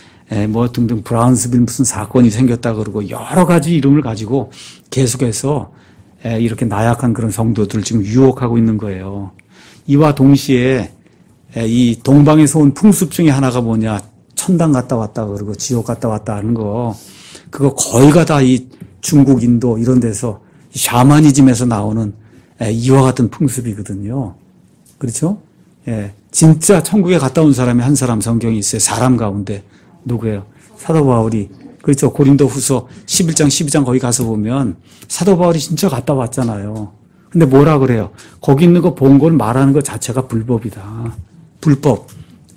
뭐 등등 브라운스빌 무슨 사건이 생겼다 그러고 여러 가지 이름을 가지고 계속해서 이렇게 나약한 그런 성도들을 지금 유혹하고 있는 거예요. 이와 동시에 이 동방에서 온 풍습 중에 하나가 뭐냐? 천당 갔다 왔다 그러고 지옥 갔다 왔다 하는 거. 그거 거의가 다 이 중국, 인도 이런 데서 샤머니즘에서 나오는 이와 같은 풍습이거든요. 그렇죠? 진짜 천국에 갔다 온 사람이 한 사람 성경이 있어요. 사람 가운데. 누구예요? 사도 바울이. 그렇죠. 고린도 후서 11장, 12장 거기 가서 보면 사도 바울이 진짜 갔다 왔잖아요. 근데 뭐라 그래요? 거기 있는 거 본 걸 말하는 것 자체가 불법이다. 불법.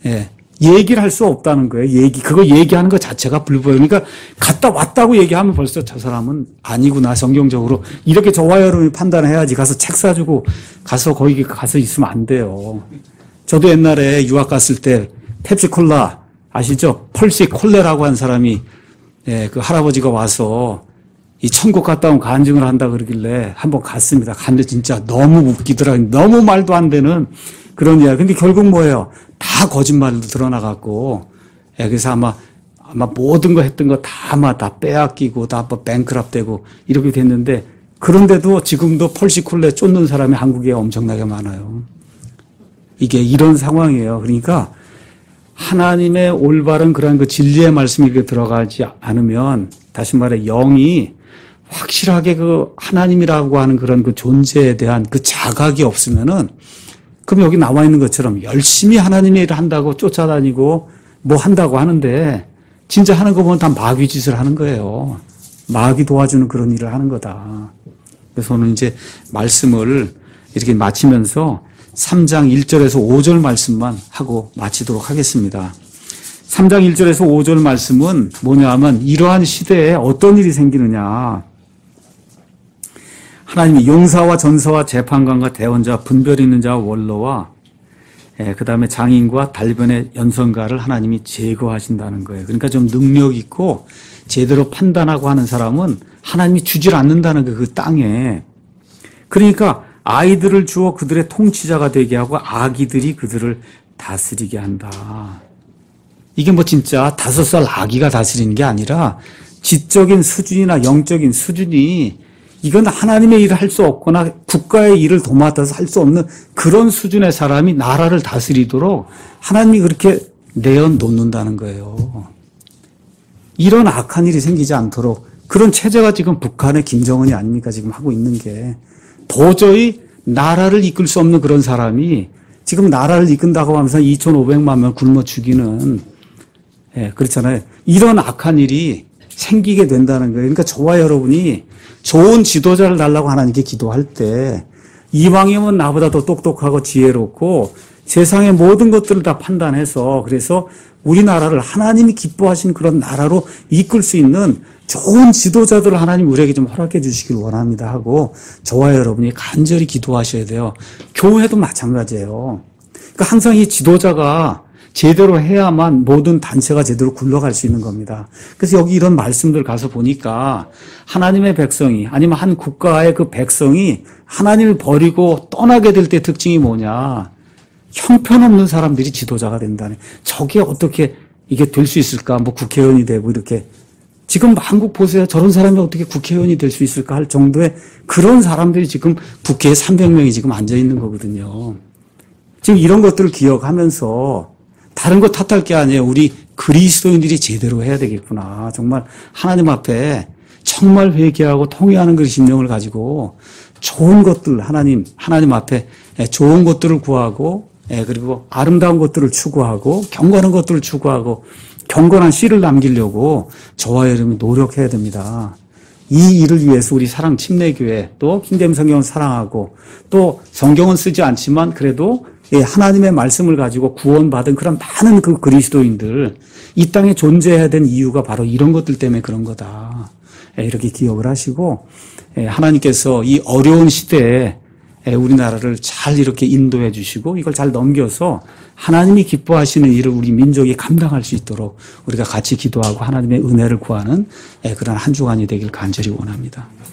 얘기를 할 수 없다는 거예요. 그거 얘기하는 것 자체가 불법이에요. 그러니까 갔다 왔다고 얘기하면 벌써 저 사람은 아니구나, 성경적으로. 이렇게 저와 여러분이 판단해야지. 가서 책 사주고 가서 거기 가서 있으면 안 돼요. 저도 옛날에 유학 갔을 때 펩시콜라 아시죠? 펄시 콜레라고 한 사람이 그 할아버지가 와서 이 천국 갔다 온 간증을 한다 그러길래 한번 갔습니다. 갔는데 진짜 너무 웃기더라고요. 너무 말도 안 되는 그런 이야기. 근데 결국 뭐예요? 다 거짓말로 드러나갖고, 그래서 아마 모든 거 했던 거 다 빼앗기고, 다 뱅크럽 되고, 이렇게 됐는데, 그런데도 지금도 펄시콜레 쫓는 사람이 한국에 엄청나게 많아요. 이게 이런 상황이에요. 그러니까, 하나님의 올바른 그런 그 진리의 말씀이 이렇게 들어가지 않으면, 다시 말해, 영이 확실하게 그 하나님이라고 하는 그런 그 존재에 대한 그 자각이 없으면은, 그럼 여기 나와 있는 것처럼 열심히 하나님의 일을 한다고 쫓아다니고 뭐 한다고 하는데 진짜 하는 거 보면 다 마귀 짓을 하는 거예요. 마귀 도와주는 그런 일을 하는 거다. 그래서 오늘 이제 말씀을 이렇게 마치면서 3장 1절에서 5절 말씀만 하고 마치도록 하겠습니다. 3장 1절에서 5절 말씀은 뭐냐 하면 이러한 시대에 어떤 일이 생기느냐. 하나님이 용사와 전사와 재판관과 대원자, 분별 있는 자와 원로와 그 다음에 장인과 달변의 연선가를 하나님이 제거하신다는 거예요. 그러니까 좀 능력 있고 제대로 판단하고 하는 사람은 하나님이 주질 않는다는 거예요. 그 땅에. 그러니까 아이들을 주어 그들의 통치자가 되게 하고 아기들이 그들을 다스리게 한다. 이게 뭐 진짜 5살 아기가 다스리는 게 아니라 지적인 수준이나 영적인 수준이 이건 하나님의 일을 할 수 없거나 국가의 일을 도맡아서 할 수 없는 그런 수준의 사람이 나라를 다스리도록 하나님이 그렇게 내어놓는다는 거예요. 이런 악한 일이 생기지 않도록 그런 체제가 지금 북한의 김정은이 아닙니까? 지금 하고 있는 게. 도저히 나라를 이끌 수 없는 그런 사람이 지금 나라를 이끈다고 하면서 2,500만 명 굶어 죽이는, 그렇잖아요. 이런 악한 일이 생기게 된다는 거예요. 그러니까 저와 여러분이 좋은 지도자를 달라고 하나님께 기도할 때 이방인은 나보다 더 똑똑하고 지혜롭고 세상의 모든 것들을 다 판단해서 그래서 우리나라를 하나님이 기뻐하신 그런 나라로 이끌 수 있는 좋은 지도자들을 하나님 우리에게 좀 허락해 주시길 원합니다 하고 저와 여러분이 간절히 기도하셔야 돼요. 교회도 마찬가지예요. 그러니까 항상 이 지도자가 제대로 해야만 모든 단체가 제대로 굴러갈 수 있는 겁니다. 그래서 여기 이런 말씀들 가서 보니까 하나님의 백성이 아니면 한 국가의 그 백성이 하나님을 버리고 떠나게 될 때 특징이 뭐냐. 형편없는 사람들이 지도자가 된다네. 저게 어떻게 이게 될 수 있을까? 뭐 국회의원이 되고 이렇게. 지금 한국 보세요. 저런 사람이 어떻게 국회의원이 될 수 있을까 할 정도의 그런 사람들이 지금 국회에 300명이 지금 앉아 있는 거거든요. 지금 이런 것들을 기억하면서 다른 거 탓할 게 아니에요. 우리 그리스도인들이 제대로 해야 되겠구나. 정말 하나님 앞에 정말 회개하고 통회하는 그 심령을 가지고 좋은 것들 하나님 앞에 좋은 것들을 구하고 그리고 아름다운 것들을 추구하고 경건한 것들을 추구하고 경건한 씨를 남기려고 저와 여러분이 노력해야 됩니다. 이 일을 위해서 우리 사랑 침례교회 또 킹덤 성경을 사랑하고 또 성경은 쓰지 않지만 그래도 하나님의 말씀을 가지고 구원받은 그런 많은 그 그리스도인들 이 땅에 존재해야 된 이유가 바로 이런 것들 때문에 그런 거다. 이렇게 기억을 하시고 하나님께서 이 어려운 시대에 우리나라를 잘 이렇게 인도해 주시고 이걸 잘 넘겨서 하나님이 기뻐하시는 일을 우리 민족이 감당할 수 있도록 우리가 같이 기도하고 하나님의 은혜를 구하는 그런 한 주간이 되길 간절히 원합니다.